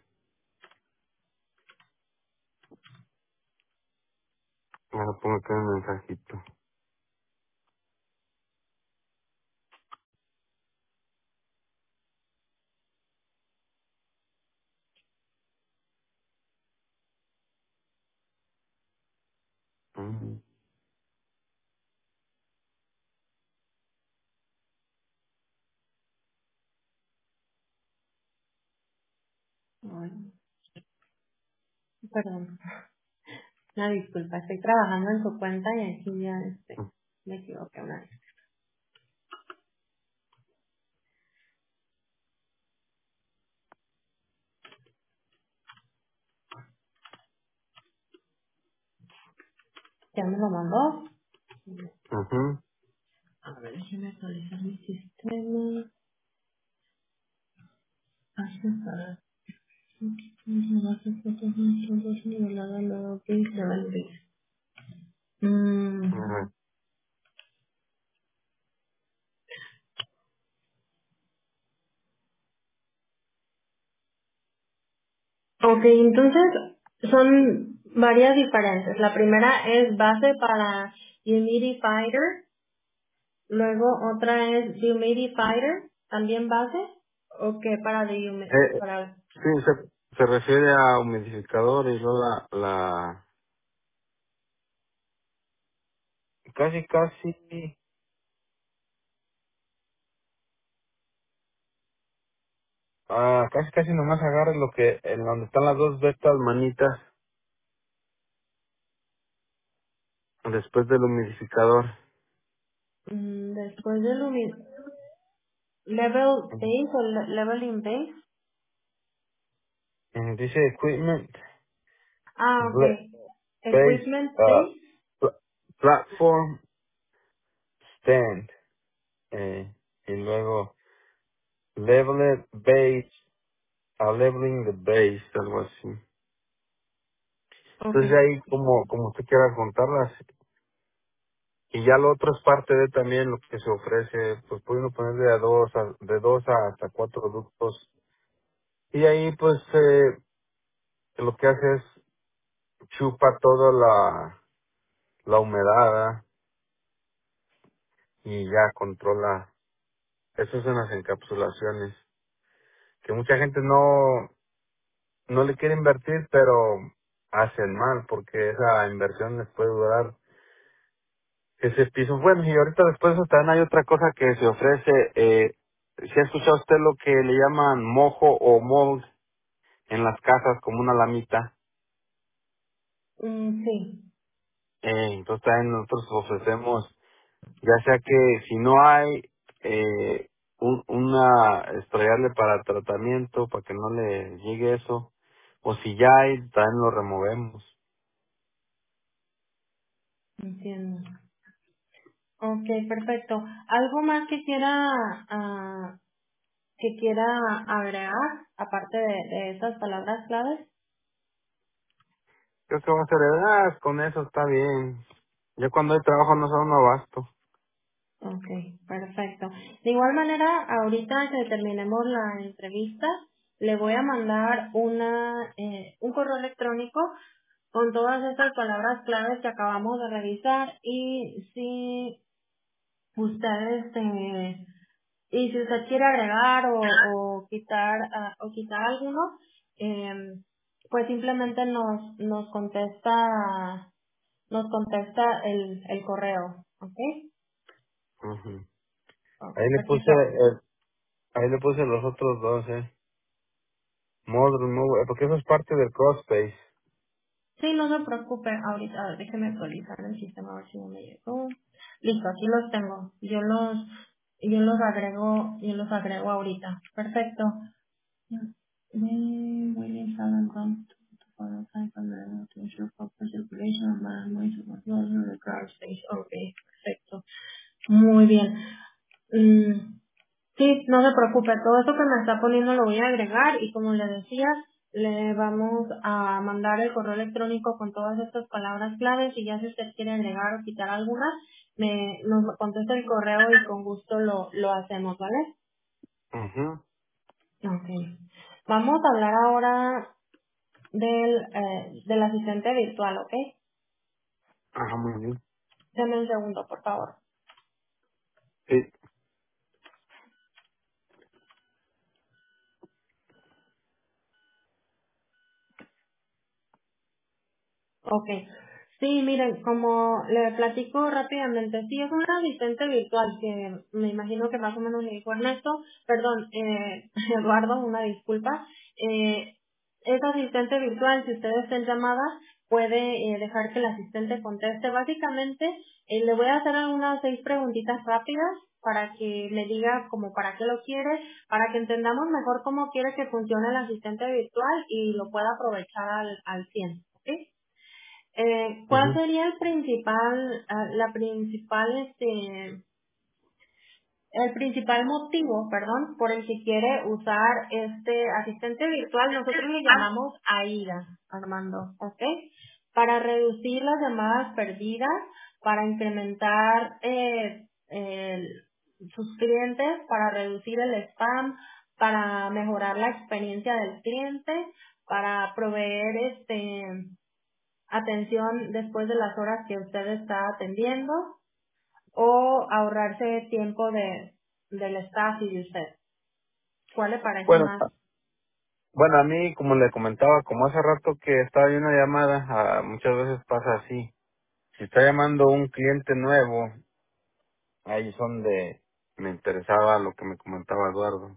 lo pongo acá en el mensajito. Ujú. Ay, perdón. Una disculpa, estoy trabajando en su cuenta y aquí ya me equivoqué una vez. ¿Ya me lo mandó? Ujú. A ver, déjeme actualizar mi sistema. Hace para fotos nivelada, luego que level base. Ujú. Ok, entonces son varias diferencias. La primera es base para humidifier, luego otra es dehumidifier, también base, o qué para Eh, para sí, se refiere a humidificador y luego casi, casi, casi, casi nomás agarra lo que, en donde están las dos de estas manitas, después del humidificador. después del level base o leveling base. Dice equipment, Ah, ok. base, Equipment base. platform, stand, y luego level base, leveling the base, algo así. Ok. Entonces ahí como usted quiera contarlas. Y ya lo otro es parte de también lo que se ofrece, pues puede uno poner de dos a hasta cuatro ductos. Y ahí pues lo que hace es chupa toda la humedad, ¿eh? Y ya controla. Eso son las encapsulaciones. Que mucha gente no le quiere invertir, pero hacen mal porque esa inversión les puede durar ese piso. Bueno, y ahorita después de eso también hay otra cosa que se ofrece. ¿Si ha escuchado usted lo que le llaman mojo o mold en las casas como una lamita? Sí. Entonces también nosotros ofrecemos, ya sea que si no hay una estrellarle para tratamiento, para que no le llegue eso, o si ya hay, también lo removemos. Entiendo. Ok, perfecto. ¿Algo más que quiera agregar, aparte de estas palabras claves? Creo que va a ser, con eso está bien. Yo cuando hay trabajo no son un abasto. Ok, perfecto. De igual manera, ahorita que terminemos la entrevista, le voy a mandar un correo electrónico con todas estas palabras claves que acabamos de revisar y si usted y si usted quiere agregar o quitar alguno, pues simplemente nos contesta el correo, ¿ok? Ujú. Ok, Ahí le puse, perfecto. ahí le puse los otros dos, Modern Move, porque eso es parte del Crosspace. Sí, no se preocupe, ahorita, a ver, déjeme actualizar el sistema a ver si no me llegó. Listo, aquí los tengo. Yo los agrego ahorita. Perfecto. William Salon Gump to follow time from the to ensure proper circulation of man ways of the car space. Ok, perfecto. Muy bien. Mm, Sí, no se preocupe, todo esto que me está poniendo lo voy a agregar y como le decía, le vamos a mandar el correo electrónico con todas estas palabras claves y ya si usted quiere agregar o quitar alguna, nos contesta el correo y con gusto lo hacemos, ¿vale? Ujú. Ok. Vamos a hablar ahora del asistente virtual, ¿ok? Ajá, muy bien. Deme un segundo, por favor. Sí. Ok. Sí, miren, como le platico rápidamente, sí es un asistente virtual que me imagino que más o menos le dijo Ernesto, perdón, Eduardo, una disculpa. Es asistente virtual, si usted está en llamada, puede dejar que el asistente conteste. Básicamente, le voy a hacer algunas 6 preguntitas rápidas para que me diga como para qué lo quiere, para que entendamos mejor cómo quiere que funcione el asistente virtual y lo pueda aprovechar al 100, ¿ok? ¿Cuál Ujú. sería la principal, el principal motivo, perdón, por el que quiere usar este asistente virtual? Nosotros le llamamos AIDA, Armando, ¿ok? Para reducir las llamadas perdidas, para incrementar sus clientes, para reducir el spam, para mejorar la experiencia del cliente, para proveer atención después de las horas que usted está atendiendo o ahorrarse tiempo del staff y de usted. ¿Cuál le parece Bueno, más? bueno, a mí, como le comentaba, como hace rato que estaba en una llamada, muchas veces pasa así. Si está llamando un cliente nuevo, ahí es donde me interesaba lo que me comentaba Eduardo.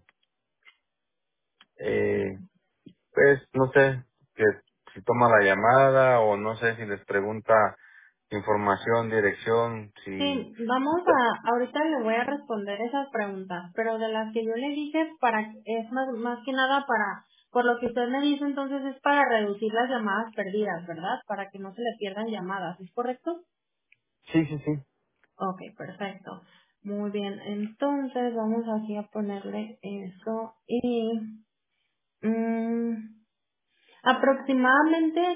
Pues, no sé, que si toma la llamada o no sé si les pregunta información, dirección, si... Sí, ahorita le voy a responder esas preguntas, pero de las que yo le dije, es más que nada por lo que usted me dice, entonces es para reducir las llamadas perdidas, ¿verdad? Para que no se le pierdan llamadas, ¿es correcto? Sí, sí, sí. Ok, perfecto. Muy bien, entonces vamos aquí a ponerle eso mm, aproximadamente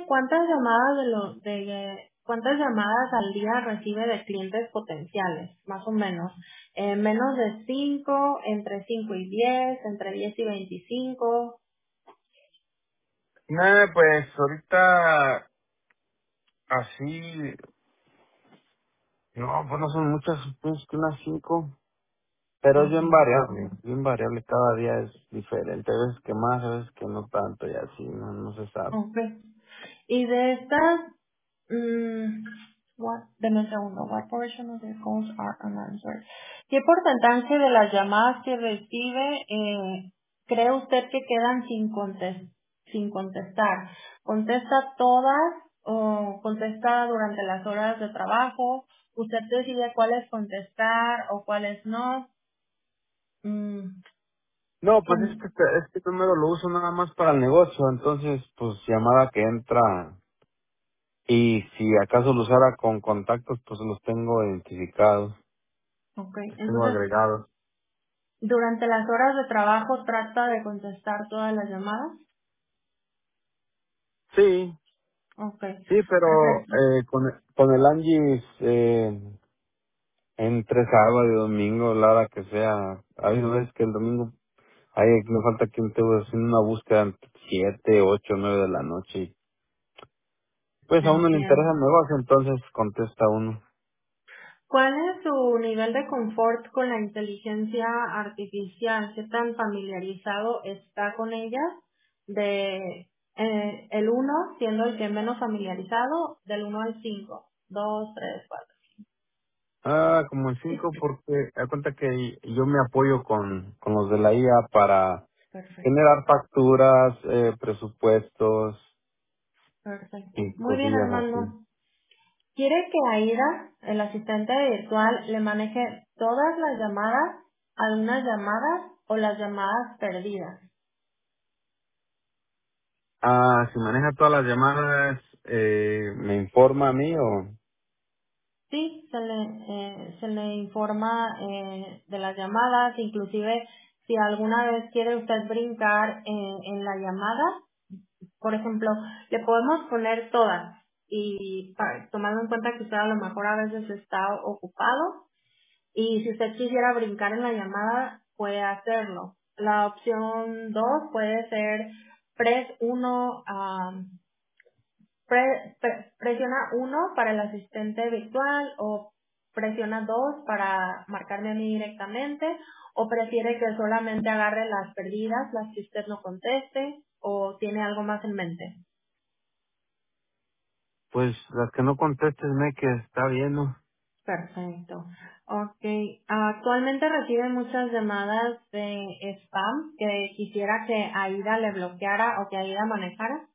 cuántas llamadas al día recibe de clientes potenciales, más o menos. Menos de 5, entre 5 y 10, entre 10 y 25. Nada, pues ahorita así, no, pues no son muchas, pues que unas 5. Pero es Ok. bien variable, cada día es diferente, hay veces que más, hay veces que no tanto y así, no se sabe. Ok. Y de estas, deme un segundo. What portion of the calls are unanswered? ¿Qué porcentaje de las llamadas que recibe cree usted que quedan sin contestar? ¿Contesta todas o contesta durante las horas de trabajo? ¿Usted decide cuáles contestar o cuáles no? Mm, No, pues con- este número lo uso nada más para el negocio, entonces pues llamada que entra, Y si acaso lo usara con contactos, pues los tengo identificados, Ok, los tengo entonces, agregados. durante las horas de trabajo trata de contestar todas las llamadas. Sí, Ok, sí, pero perfecto, con el Angis, entre sábado y domingo, la hora que sea, hay veces que el domingo me falta que esté haciendo una búsqueda entre 7, 8, 9 de la noche. Pues a uno le interesa entiendo. el negocio, entonces contesta uno. ¿Cuál es su nivel de confort con la inteligencia artificial? ¿Qué tan familiarizado está con ella? De el uno siendo el que menos familiarizado, del uno al 5, 2, 3, 4. Como el 5 porque da cuenta que yo me apoyo con los de la IA para Perfecto, generar facturas, presupuestos perfecto. y Muy bien, cosillas así. Armando. ¿Quiere que Aida, el asistente virtual, le maneje todas las llamadas, algunas llamadas o las llamadas perdidas? Si maneja todas las llamadas, ¿me informa a mí o...? Sí, se le informa de las llamadas, inclusive si alguna vez quiere usted brincar en la llamada, por ejemplo, le podemos poner todas y tomando en cuenta que usted a lo mejor a veces está ocupado y si usted quisiera brincar en la llamada, puede hacerlo. La opción 2 puede ser press 1. Presiona uno para el asistente virtual o presiona 2 para marcarme a mí directamente o prefiere que solamente agarre las perdidas, las que usted no conteste o tiene algo más en mente. Pues las que no contestes, que está bien, ¿no? Perfecto. Ok. Actualmente recibe muchas llamadas de spam que quisiera que Aida le bloqueara o que Aida manejara.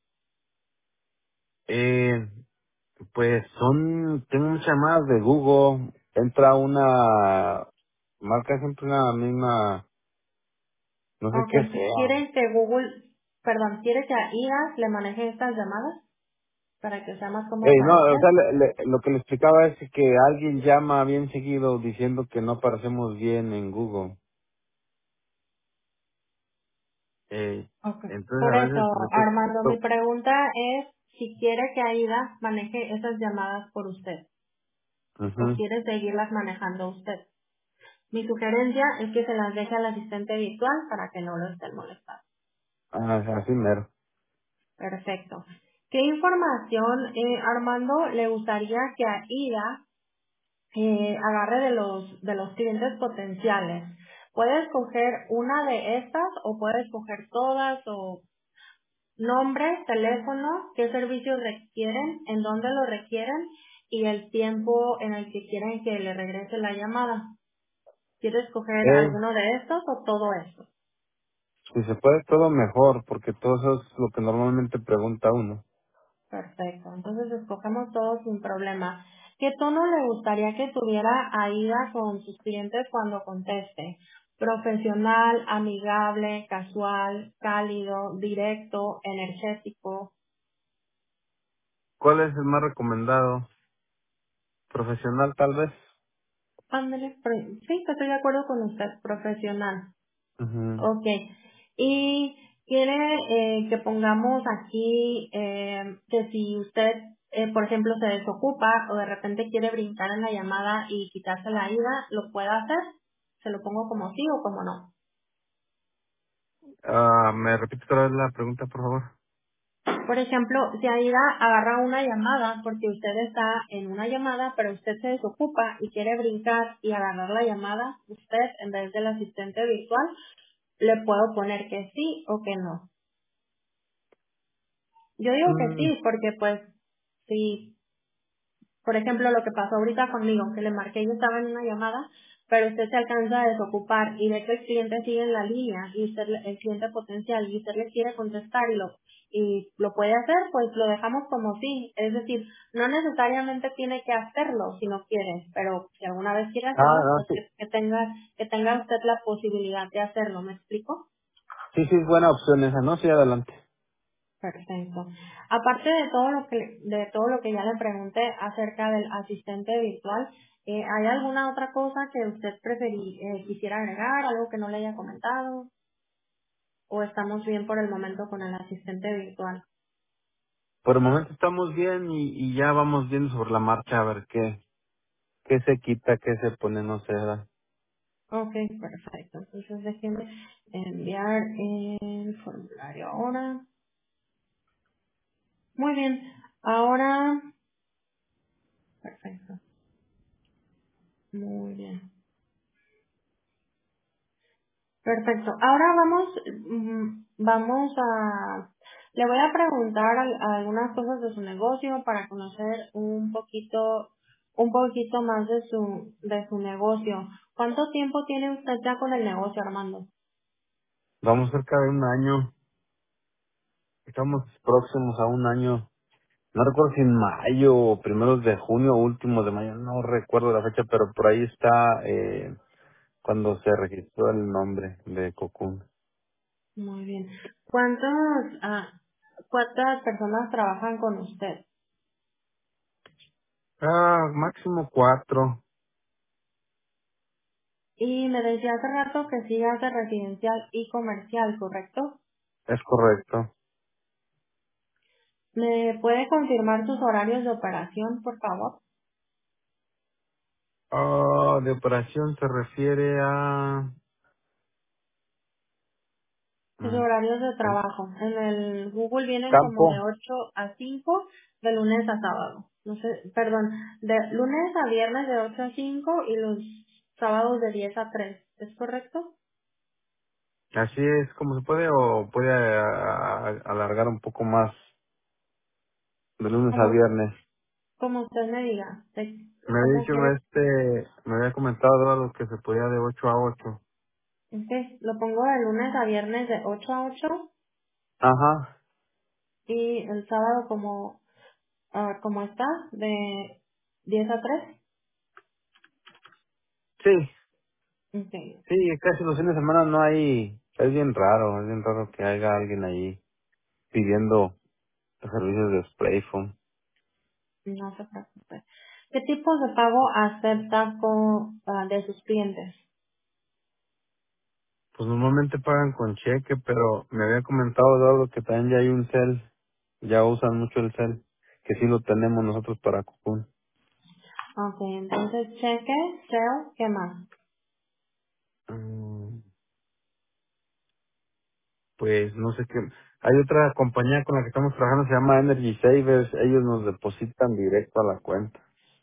Eh, pues tengo muchas llamadas de Google, entra una, marca siempre una misma, no sé Ok. qué sea. ¿Quieren que quiere que Aida le maneje estas llamadas para que sea más cómodo No, para o sea, usted? lo que le explicaba es que alguien llama bien seguido diciendo que no aparecemos bien en Google. Eh, Ok. entonces Por a eso, veces pues Armando, mi pregunta es si quiere que Aida maneje esas llamadas por usted o ujú, quiere seguirlas manejando usted. Mi sugerencia es que se las deje al asistente virtual para que no lo estén molestando. así mero. Perfecto. ¿Qué información, Armando, le gustaría que Aida agarre de los clientes potenciales? Puede escoger una de estas o puede escoger todas o nombre, teléfono, qué servicios requieren, en dónde lo requieren y el tiempo en el que quieren que le regrese la llamada. ¿Quiere escoger Eh, alguno de estos o todo esto? si se puede todo mejor, porque todo eso es lo que normalmente pregunta uno. Perfecto. Entonces escogemos todo sin problema. ¿Qué tono le gustaría que tuviera Aida con sus clientes cuando conteste? Profesional, amigable, casual, cálido, directo, energético. ¿Cuál es el más recomendado? ¿Profesional tal vez? Ándale, sí, estoy de acuerdo con usted, profesional. Ujú. Ok. Y quiere que pongamos aquí que si usted, por ejemplo, se desocupa o de repente quiere brincar en la llamada y quitarse la ida, ¿lo puede hacer? ¿Se lo pongo como sí o como no? ¿Me repite otra vez la pregunta, por favor? Por ejemplo, si Aida agarra una llamada porque usted está en una llamada, pero usted se desocupa y quiere brincar y agarrar la llamada, usted en vez del asistente virtual, le puedo poner que sí o que no. Yo digo que Mm, sí, porque pues, sí, por ejemplo, lo que pasó ahorita conmigo, que le marqué, yo estaba en una llamada, pero usted se alcanza a desocupar y ve que el cliente sigue en la línea y usted, el cliente potencial, y usted le quiere contestar y lo puede hacer, pues lo dejamos como sí. Es decir, no necesariamente tiene que hacerlo si no quiere, pero si alguna vez quiere hacerlo, no, pues sí. que tenga usted la posibilidad de hacerlo, ¿me explico? Sí, sí, es buena opción esa, ¿no? Sí, adelante. Perfecto. Aparte de todo lo que ya le pregunté acerca del asistente virtual, ¿hay alguna otra cosa que usted quisiera agregar, algo que no le haya comentado? ¿O estamos bien por el momento con el asistente virtual? Por el momento estamos bien y ya vamos viendo sobre la marcha a ver qué se quita, qué se pone, no sé, ¿verdad? Ok, perfecto. Entonces déjenme enviar el formulario ahora. Muy bien. Ahora, perfecto. Muy bien. Perfecto. Ahora le voy a preguntar algunas cosas de su negocio para conocer un poquito más de su negocio. ¿Cuánto tiempo tiene usted ya con el negocio, Armando? Vamos cerca de un año, estamos próximos a un año. No recuerdo si en mayo o primeros de junio o últimos de mayo, no recuerdo la fecha, pero por ahí está cuando se registró el nombre de Cocoon. Muy bien. ¿Cuántas personas trabajan con usted? Máximo 4, Y me decía hace rato que sí hace residencial y comercial, ¿correcto? es correcto. ¿Me puede confirmar sus horarios de operación, por favor? De operación se refiere a Sus mm, horarios de el trabajo. En el Google vienen como de campo. 8 a 5 de lunes a sábado. No sé, perdón, de lunes a viernes de 8 a 5 y los sábados de 10 a 3. ¿Es correcto? Así es como se puede o puede alargar un poco más de lunes a Como, viernes. como usted me diga. Me había ¿Cómo dicho quiere? me había comentado Eduardo que se podía de 8 a 8. Ok, lo pongo de lunes a viernes de 8 a 8 Ajá. y el sábado como está, de 10 a 3. Sí, Ok, sí, casi los fines de semana no hay, es bien raro que haya alguien ahí pidiendo los servicios de Sprayphone. no se preocupe. ¿Qué tipos de pago acepta de sus clientes? Pues normalmente pagan con cheque, pero me había comentado Eduardo que también ya hay un cel, ya usan mucho el cel, que sí lo tenemos nosotros para Cocoon. Ok, entonces cheque, sell, ¿qué más? Mm, Pues no sé qué. Hay otra compañía con la que estamos trabajando, se llama Energy Savers, ellos nos depositan directo a la cuenta.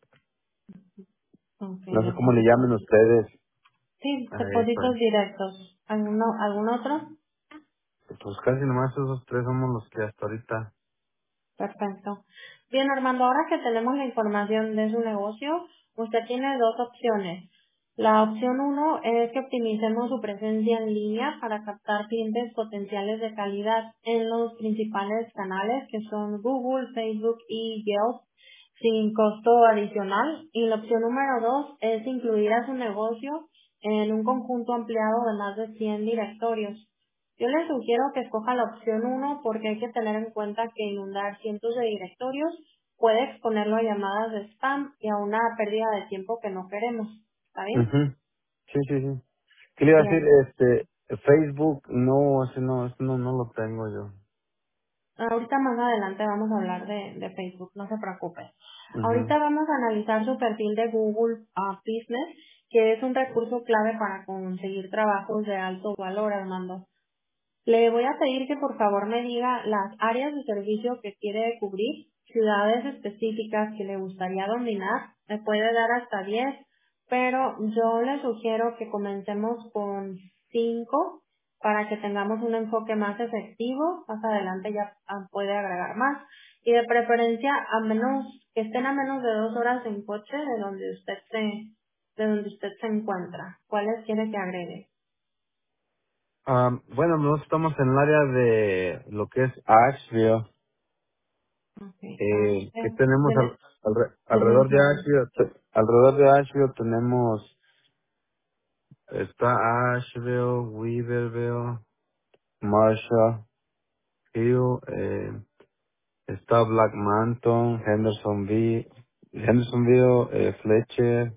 Ok, No sé cómo le depósitos. llamen ustedes Sí, a depósitos eso. directos. ¿Algún otro? Pues casi nomás esos tres somos los que hasta ahorita. Perfecto. Bien, Armando, ahora que tenemos la información de su negocio, usted tiene dos opciones. La opción uno es que optimicemos su presencia en línea para captar clientes potenciales de calidad en los principales canales que son Google, Facebook y Yelp sin costo adicional. Y la opción número dos es incluir a su negocio en un conjunto ampliado de más de 100 directorios. Yo les sugiero que escoja la opción uno porque hay que tener en cuenta que inundar cientos de directorios puede exponerlo a llamadas de spam y a una pérdida de tiempo que no queremos. ¿Está bien? Ujú. Sí, sí, sí. ¿Qué le iba a decir? Bien. Facebook, no, ese no, no lo tengo yo. Ahorita más adelante vamos a hablar de Facebook, no se preocupe. Mhm. Ahorita vamos a analizar su perfil de Google Business, que es un recurso clave para conseguir trabajos de alto valor, Armando. Le voy a pedir que por favor me diga las áreas de servicio que quiere cubrir, ciudades específicas que le gustaría dominar. Me puede dar hasta 10, pero yo le sugiero que comencemos con 5 para que tengamos un enfoque más efectivo. Más adelante ya puede agregar más. Y de preferencia que estén a menos de 2 horas en coche de donde usted se encuentra. ¿Cuáles quiere que agregue? Bueno, nosotros estamos en el área de lo que es Asheville. Okay. ¿Qué tenemos Deme un alrededor de segundo. Asheville? Alrededor de Asheville tenemos, está Asheville, Weaverville, Marshall. Hill, está Black Mountain, Hendersonville, Fletcher,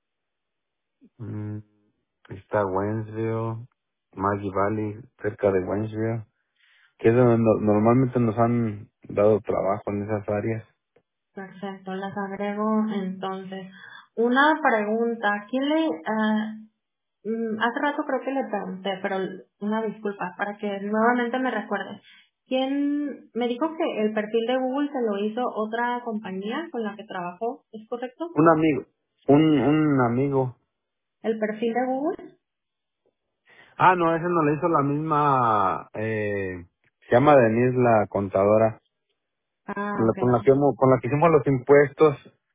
mm, está Waynesville, Maggie Valley, cerca de Waynesville, que es donde normalmente nos han dado trabajo en esas áreas. Perfecto, las agrego entonces. Una pregunta, ¿quién le, hace rato creo que le pregunté, pero una disculpa, para que nuevamente me recuerde. ¿Quién me dijo que el perfil de Google se lo hizo otra compañía con la que trabajó? ¿Es correcto? Un amigo, un amigo. ¿El perfil de Google? Ah, no, ese no le hizo la misma, se llama Denise la contadora, Ah, con la, ok. con la que hicimos los impuestos,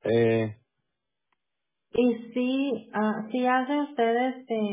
Y si, si hace usted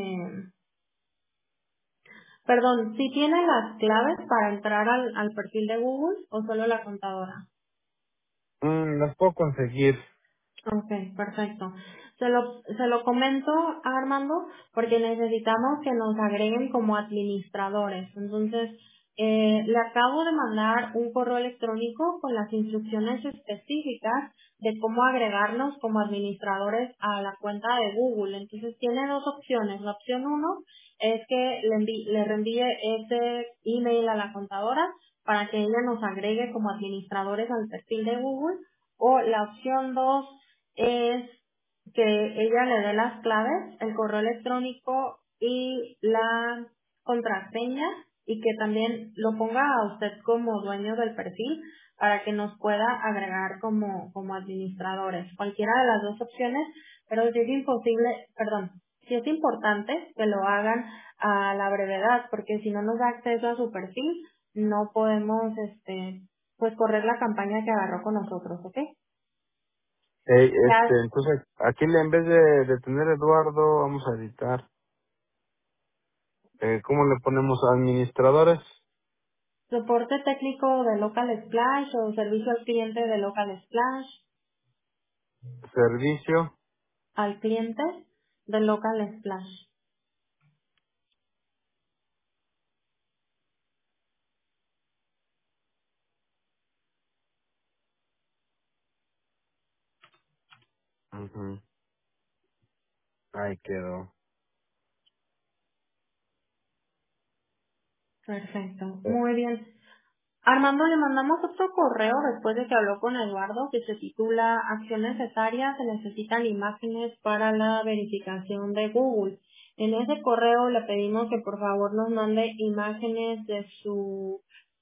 perdón, si tiene las claves para entrar al perfil de Google o solo la contadora. las puedo conseguir. Ok, perfecto. Se lo comento a Armando porque necesitamos que nos agreguen como administradores. Entonces, le acabo de mandar un correo electrónico con las instrucciones específicas de cómo agregarnos como administradores a la cuenta de Google. Entonces, tiene dos opciones. La opción uno es que le reenvíe ese email a la contadora para que ella nos agregue como administradores al perfil de Google. O la opción 2 es que ella le dé las claves, el correo electrónico y la contraseña y que también lo ponga a usted como dueño del perfil para que nos pueda agregar como administradores. Cualquiera de las dos opciones, pero si es imposible, perdón, si es importante que lo hagan a la brevedad, porque si no nos da acceso a su perfil, no podemos, pues correr la campaña que agarró con nosotros, ¿ok? Ya Entonces, aquí en vez de tener Eduardo, vamos a editar. ¿Cómo le ponemos administradores? soporte técnico de Local Splash o servicio al cliente de Local Splash, Servicio. al cliente de Local Splash. Ujú. Ahí quedó. Perfecto, muy bien. Armando, le mandamos otro correo después de que habló con Eduardo que se titula Acción necesaria, se necesitan imágenes para la verificación de Google. En ese correo le pedimos que por favor nos mande imágenes de su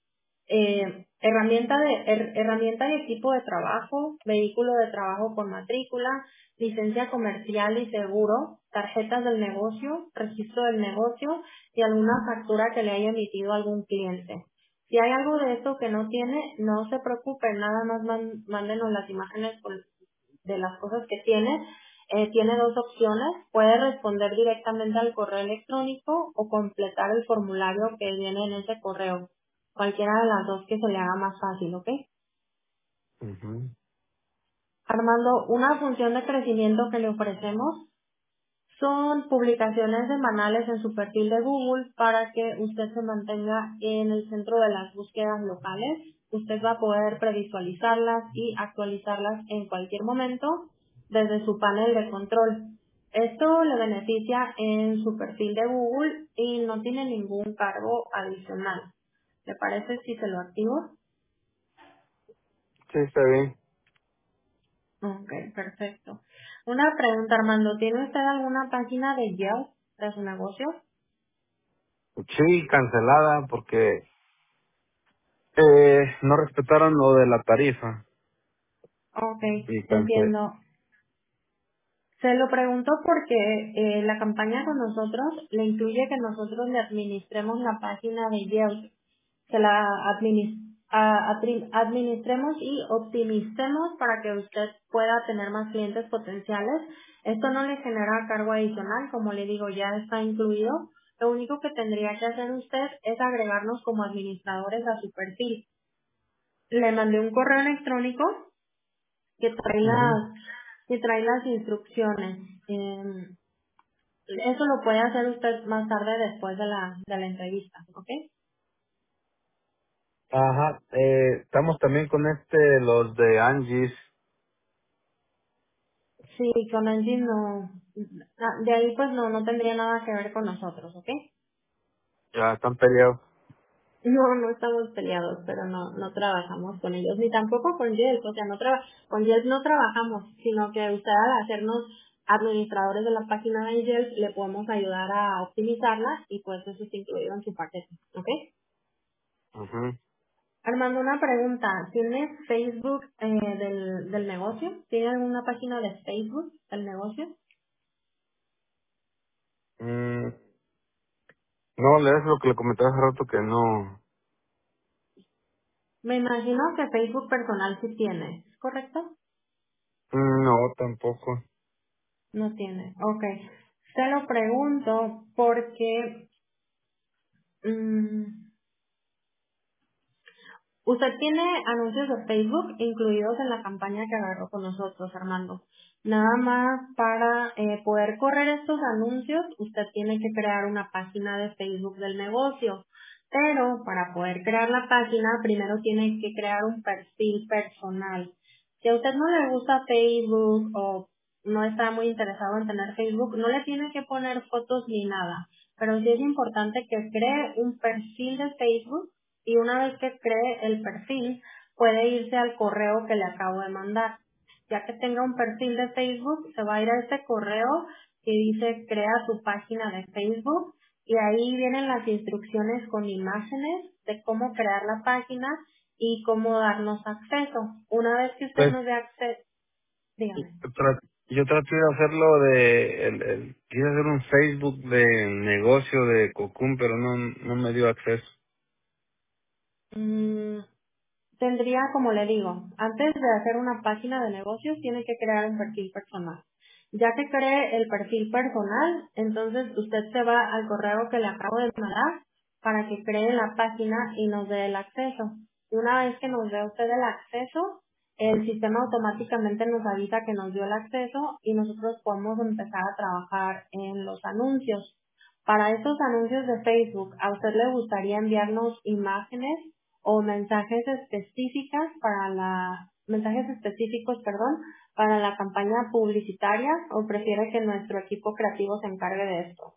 herramienta y equipo de trabajo, vehículo de trabajo con matrícula, licencia comercial y seguro, tarjetas del negocio, registro del negocio y alguna factura que le haya emitido algún cliente. Si hay algo de esto que no tiene, no se preocupe, nada más mándenos las imágenes de las cosas que tiene. Tiene dos opciones, puede responder directamente al correo electrónico o completar el formulario que viene en ese correo. Cualquiera de las dos que se le haga más fácil, ¿ok? Ujú. Armando, una función de crecimiento que le ofrecemos son publicaciones semanales en su perfil de Google para que usted se mantenga en el centro de las búsquedas locales. Usted va a poder previsualizarlas y actualizarlas en cualquier momento desde su panel de control. Esto le beneficia en su perfil de Google y no tiene ningún cargo adicional. ¿Le parece si se lo activo? Sí, está bien. Ok, perfecto. Una pregunta, Armando. ¿Tiene usted alguna página de Yelp de su negocio? Sí, cancelada porque no respetaron lo de la tarifa. Ok, Y cancelé. entiendo. Se lo pregunto porque la campaña con nosotros le incluye que nosotros le administremos la página de Yelp, que la administremos y optimicemos para que usted pueda tener más clientes potenciales. Esto no le genera cargo adicional, como le digo, ya está incluido. Lo único que tendría que hacer usted es agregarnos como administradores a su perfil. Le mandé un correo electrónico que Ujú. que trae las instrucciones. Eso lo puede hacer usted más tarde después de la entrevista, ¿ok? Ajá, estamos también con los de Angie's, Sí, con Angie no, de ahí pues no tendría nada que ver con nosotros, ¿ok? ya están peleados. No estamos peleados, pero no trabajamos con ellos, ni tampoco con Yelp, o sea, con Yelp no trabajamos, sino que usted al hacernos administradores de la página de Yelp le podemos ayudar a optimizarla y pues eso está incluido en su paquete, ¿ok? Ujú. Armando, una pregunta, ¿tienes Facebook del negocio? ¿Tiene alguna página de Facebook del negocio? Mm, no, es lo que le comentaba hace rato que no. Me imagino que Facebook personal sí tiene, ¿es correcto? No, tampoco. No tiene, ok. Se lo pregunto porque usted tiene anuncios de Facebook incluidos en la campaña que agarró con nosotros, Armando. Nada más para poder correr estos anuncios, usted tiene que crear una página de Facebook del negocio. Pero para poder crear la página, primero tiene que crear un perfil personal. Si a usted no le gusta Facebook o no está muy interesado en tener Facebook, no le tiene que poner fotos ni nada. Pero sí es importante que cree un perfil de Facebook y una vez que cree el perfil, puede irse al correo que le acabo de mandar. Ya que tenga un perfil de Facebook, se va a ir a este correo que dice crea tu página de Facebook y ahí vienen las instrucciones con imágenes de cómo crear la página y cómo darnos acceso. Una vez que usted Pues nos dé acceso, dígame. yo traté de hacerlo quise hacer un Facebook de negocio de Cocum, pero no me dio acceso. Mm, Tendría, como le digo, antes de hacer una página de negocios, tiene que crear un perfil personal. Ya que cree el perfil personal, entonces usted se va al correo que le acabo de mandar para que cree la página y nos dé el acceso. Una vez que nos dé usted el acceso, el sistema automáticamente nos avisa que nos dio el acceso y nosotros podemos empezar a trabajar en los anuncios. Para estos anuncios de Facebook, ¿a usted le gustaría enviarnos imágenes o mensajes específicos, perdón, para la campaña publicitaria o prefiere que nuestro equipo creativo se encargue de esto?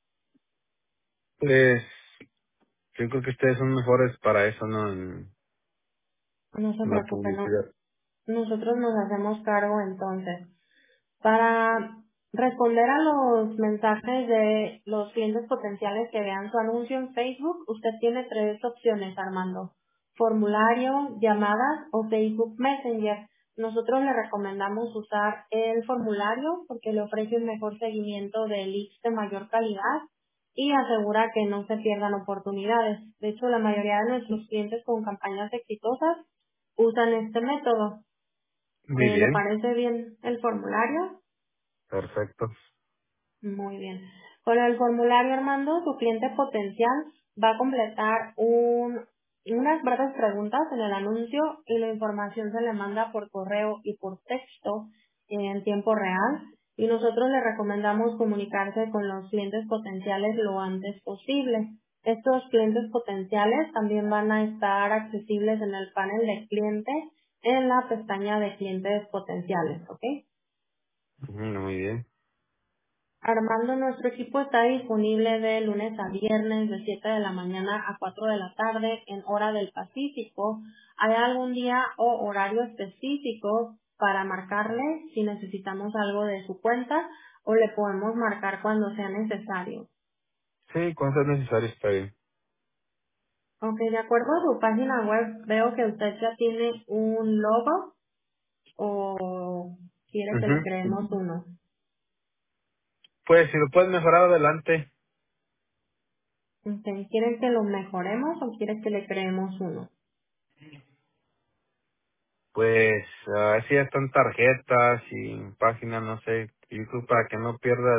Pues yo creo que ustedes son mejores para eso, ¿no? No se En la preocupe, no, publicidad. nosotros nos hacemos cargo entonces. Para responder a los mensajes de los clientes potenciales que vean su anuncio en Facebook, usted tiene tres opciones, Armando. Formulario, llamadas o Facebook Messenger. Nosotros le recomendamos usar el formulario porque le ofrece un mejor seguimiento de leads de mayor calidad y asegura que no se pierdan oportunidades. De hecho, la mayoría de nuestros clientes con campañas exitosas usan este método. Muy ¿Le bien, parece bien el formulario? perfecto. Muy bien. Con el formulario, Armando, tu cliente potencial va a completar unas breves preguntas en el anuncio y la información se le manda por correo y por texto en tiempo real. Y nosotros le recomendamos comunicarse con los clientes potenciales lo antes posible. Estos clientes potenciales también van a estar accesibles en el panel de clientes en la pestaña de clientes potenciales, ¿ok? Ujú, muy bien. Armando, nuestro equipo está disponible de lunes a viernes de 7 de la mañana a 4 de la tarde en hora del Pacífico. ¿Hay algún día o horario específico para marcarle si necesitamos algo de su cuenta o le podemos marcar cuando sea necesario? Sí, cuando sea necesario está bien. Ok, de acuerdo a su página web, veo que usted ya tiene un logo o quiere que le Ujú. creemos uno. Pues si lo puedes mejorar adelante, Ok, ¿quiere que lo mejoremos o quiere que le creemos uno? pues así ya están tarjetas y páginas, no sé. Yo creo para que no pierda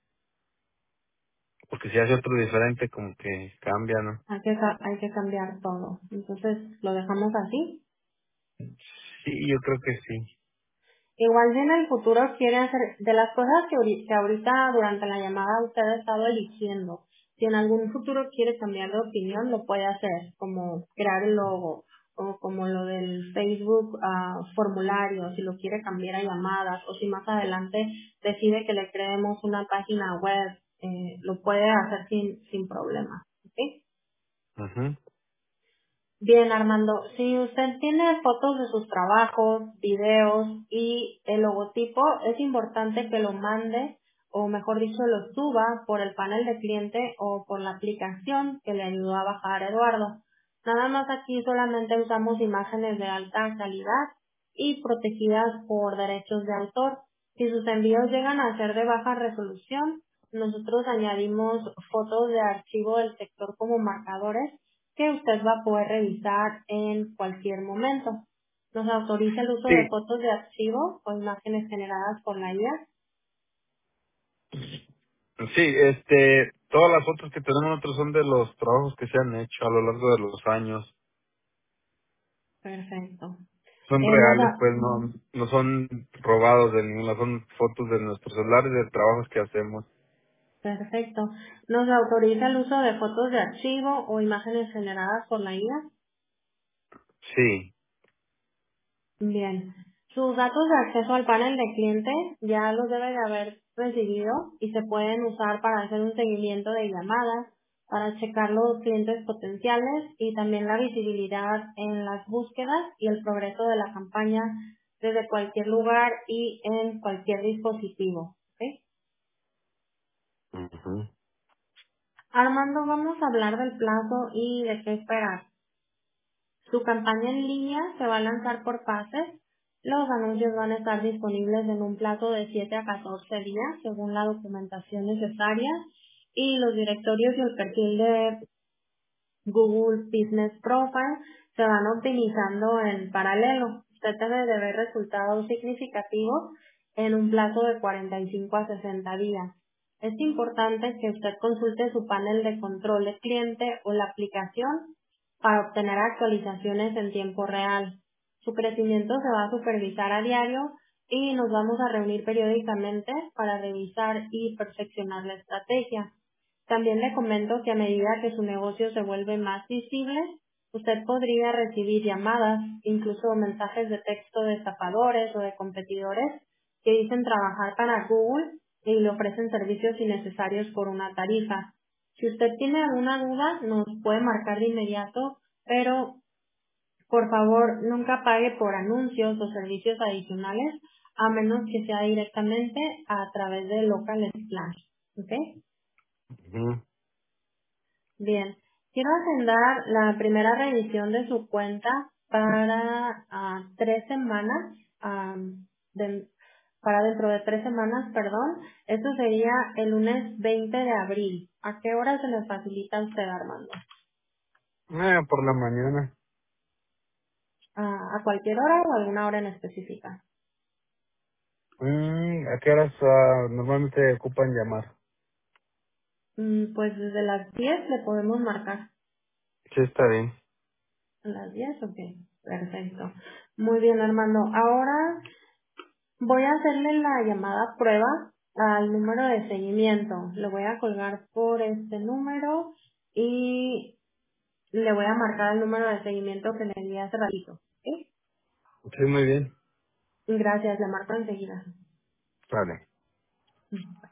porque si hace otro diferente como que cambia, ¿no? Hay que cambiar todo. Entonces, lo dejamos así. Sí, yo creo que sí. Igual si en el futuro quiere hacer, de las cosas que ahorita durante la llamada usted ha estado eligiendo, Si en algún futuro quiere cambiar de opinión, lo puede hacer, como crear el logo o como lo del Facebook formulario, si lo quiere cambiar a llamadas o si más adelante decide que le creemos una página web, lo puede hacer sin problema. ¿Ok? Ujú. Bien, Armando, si usted tiene fotos de sus trabajos, videos y el logotipo, es importante que lo mande, o mejor dicho, lo suba por el panel de cliente o por la aplicación que le ayudó a bajar Eduardo. Nada más aquí solamente usamos imágenes de alta calidad y protegidas por derechos de autor. Si sus envíos llegan a ser de baja resolución, nosotros añadimos fotos de archivo del sector como marcadores que usted va a poder revisar en cualquier momento. Nos autoriza el uso Sí, de fotos de archivo o imágenes generadas por la IA. sí, todas las fotos que tenemos nosotros son de los trabajos que se han hecho a lo largo de los años. Perfecto. Son Nos reales, da- pues no son robados de ninguna, son fotos de nuestros celulares de trabajos que hacemos. Perfecto. Nos autoriza el uso de fotos de archivo o imágenes generadas por la IA. Sí. Bien. Sus datos de acceso al panel de cliente ya los debe de haber recibido y se pueden usar para hacer un seguimiento de llamadas, para checar los clientes potenciales y también la visibilidad en las búsquedas y el progreso de la campaña desde cualquier lugar y en cualquier dispositivo. ¿Ok? Ujú. Armando, vamos a hablar del plazo y de qué esperar. Su campaña en línea se va a lanzar por fases. Los anuncios van a estar disponibles en un plazo de 7 a 14 días, según la documentación necesaria, y los directorios y el perfil de Google Business Profile se van optimizando en paralelo. Usted debe de ver resultados significativos en un plazo de 45 a 60 días. Es importante que usted consulte su panel de control de cliente o la aplicación para obtener actualizaciones en tiempo real. Su crecimiento se va a supervisar a diario y nos vamos a reunir periódicamente para revisar y perfeccionar la estrategia. También le comento que a medida que su negocio se vuelve más visible, usted podría recibir llamadas, incluso mensajes de texto de estafadores o de competidores que dicen trabajar para Google y le ofrecen servicios innecesarios por una tarifa. Si usted tiene alguna duda, nos puede marcar de inmediato, pero por favor nunca pague por anuncios o servicios adicionales a menos que sea directamente a través de Local Splash. ¿Ok? Ujú. Bien, quiero agendar la primera revisión de su cuenta para 3 semanas, para dentro de 3 semanas, perdón. Esto sería el lunes 20 de abril. ¿A qué hora se le facilita a usted, Armando? Por la mañana. ¿A cualquier hora o alguna hora en específica? ¿A qué horas normalmente ocupan llamar? Pues desde las 10 le podemos marcar. Sí, está bien. ¿A las 10? Ok, perfecto. Muy bien, Armando. Ahora voy a hacerle la llamada prueba al número de seguimiento. Le voy a colgar por este número y le voy a marcar el número de seguimiento que le di hace ratito. ¿Ok? Sí, muy bien. Gracias, le marco enseguida. Vale.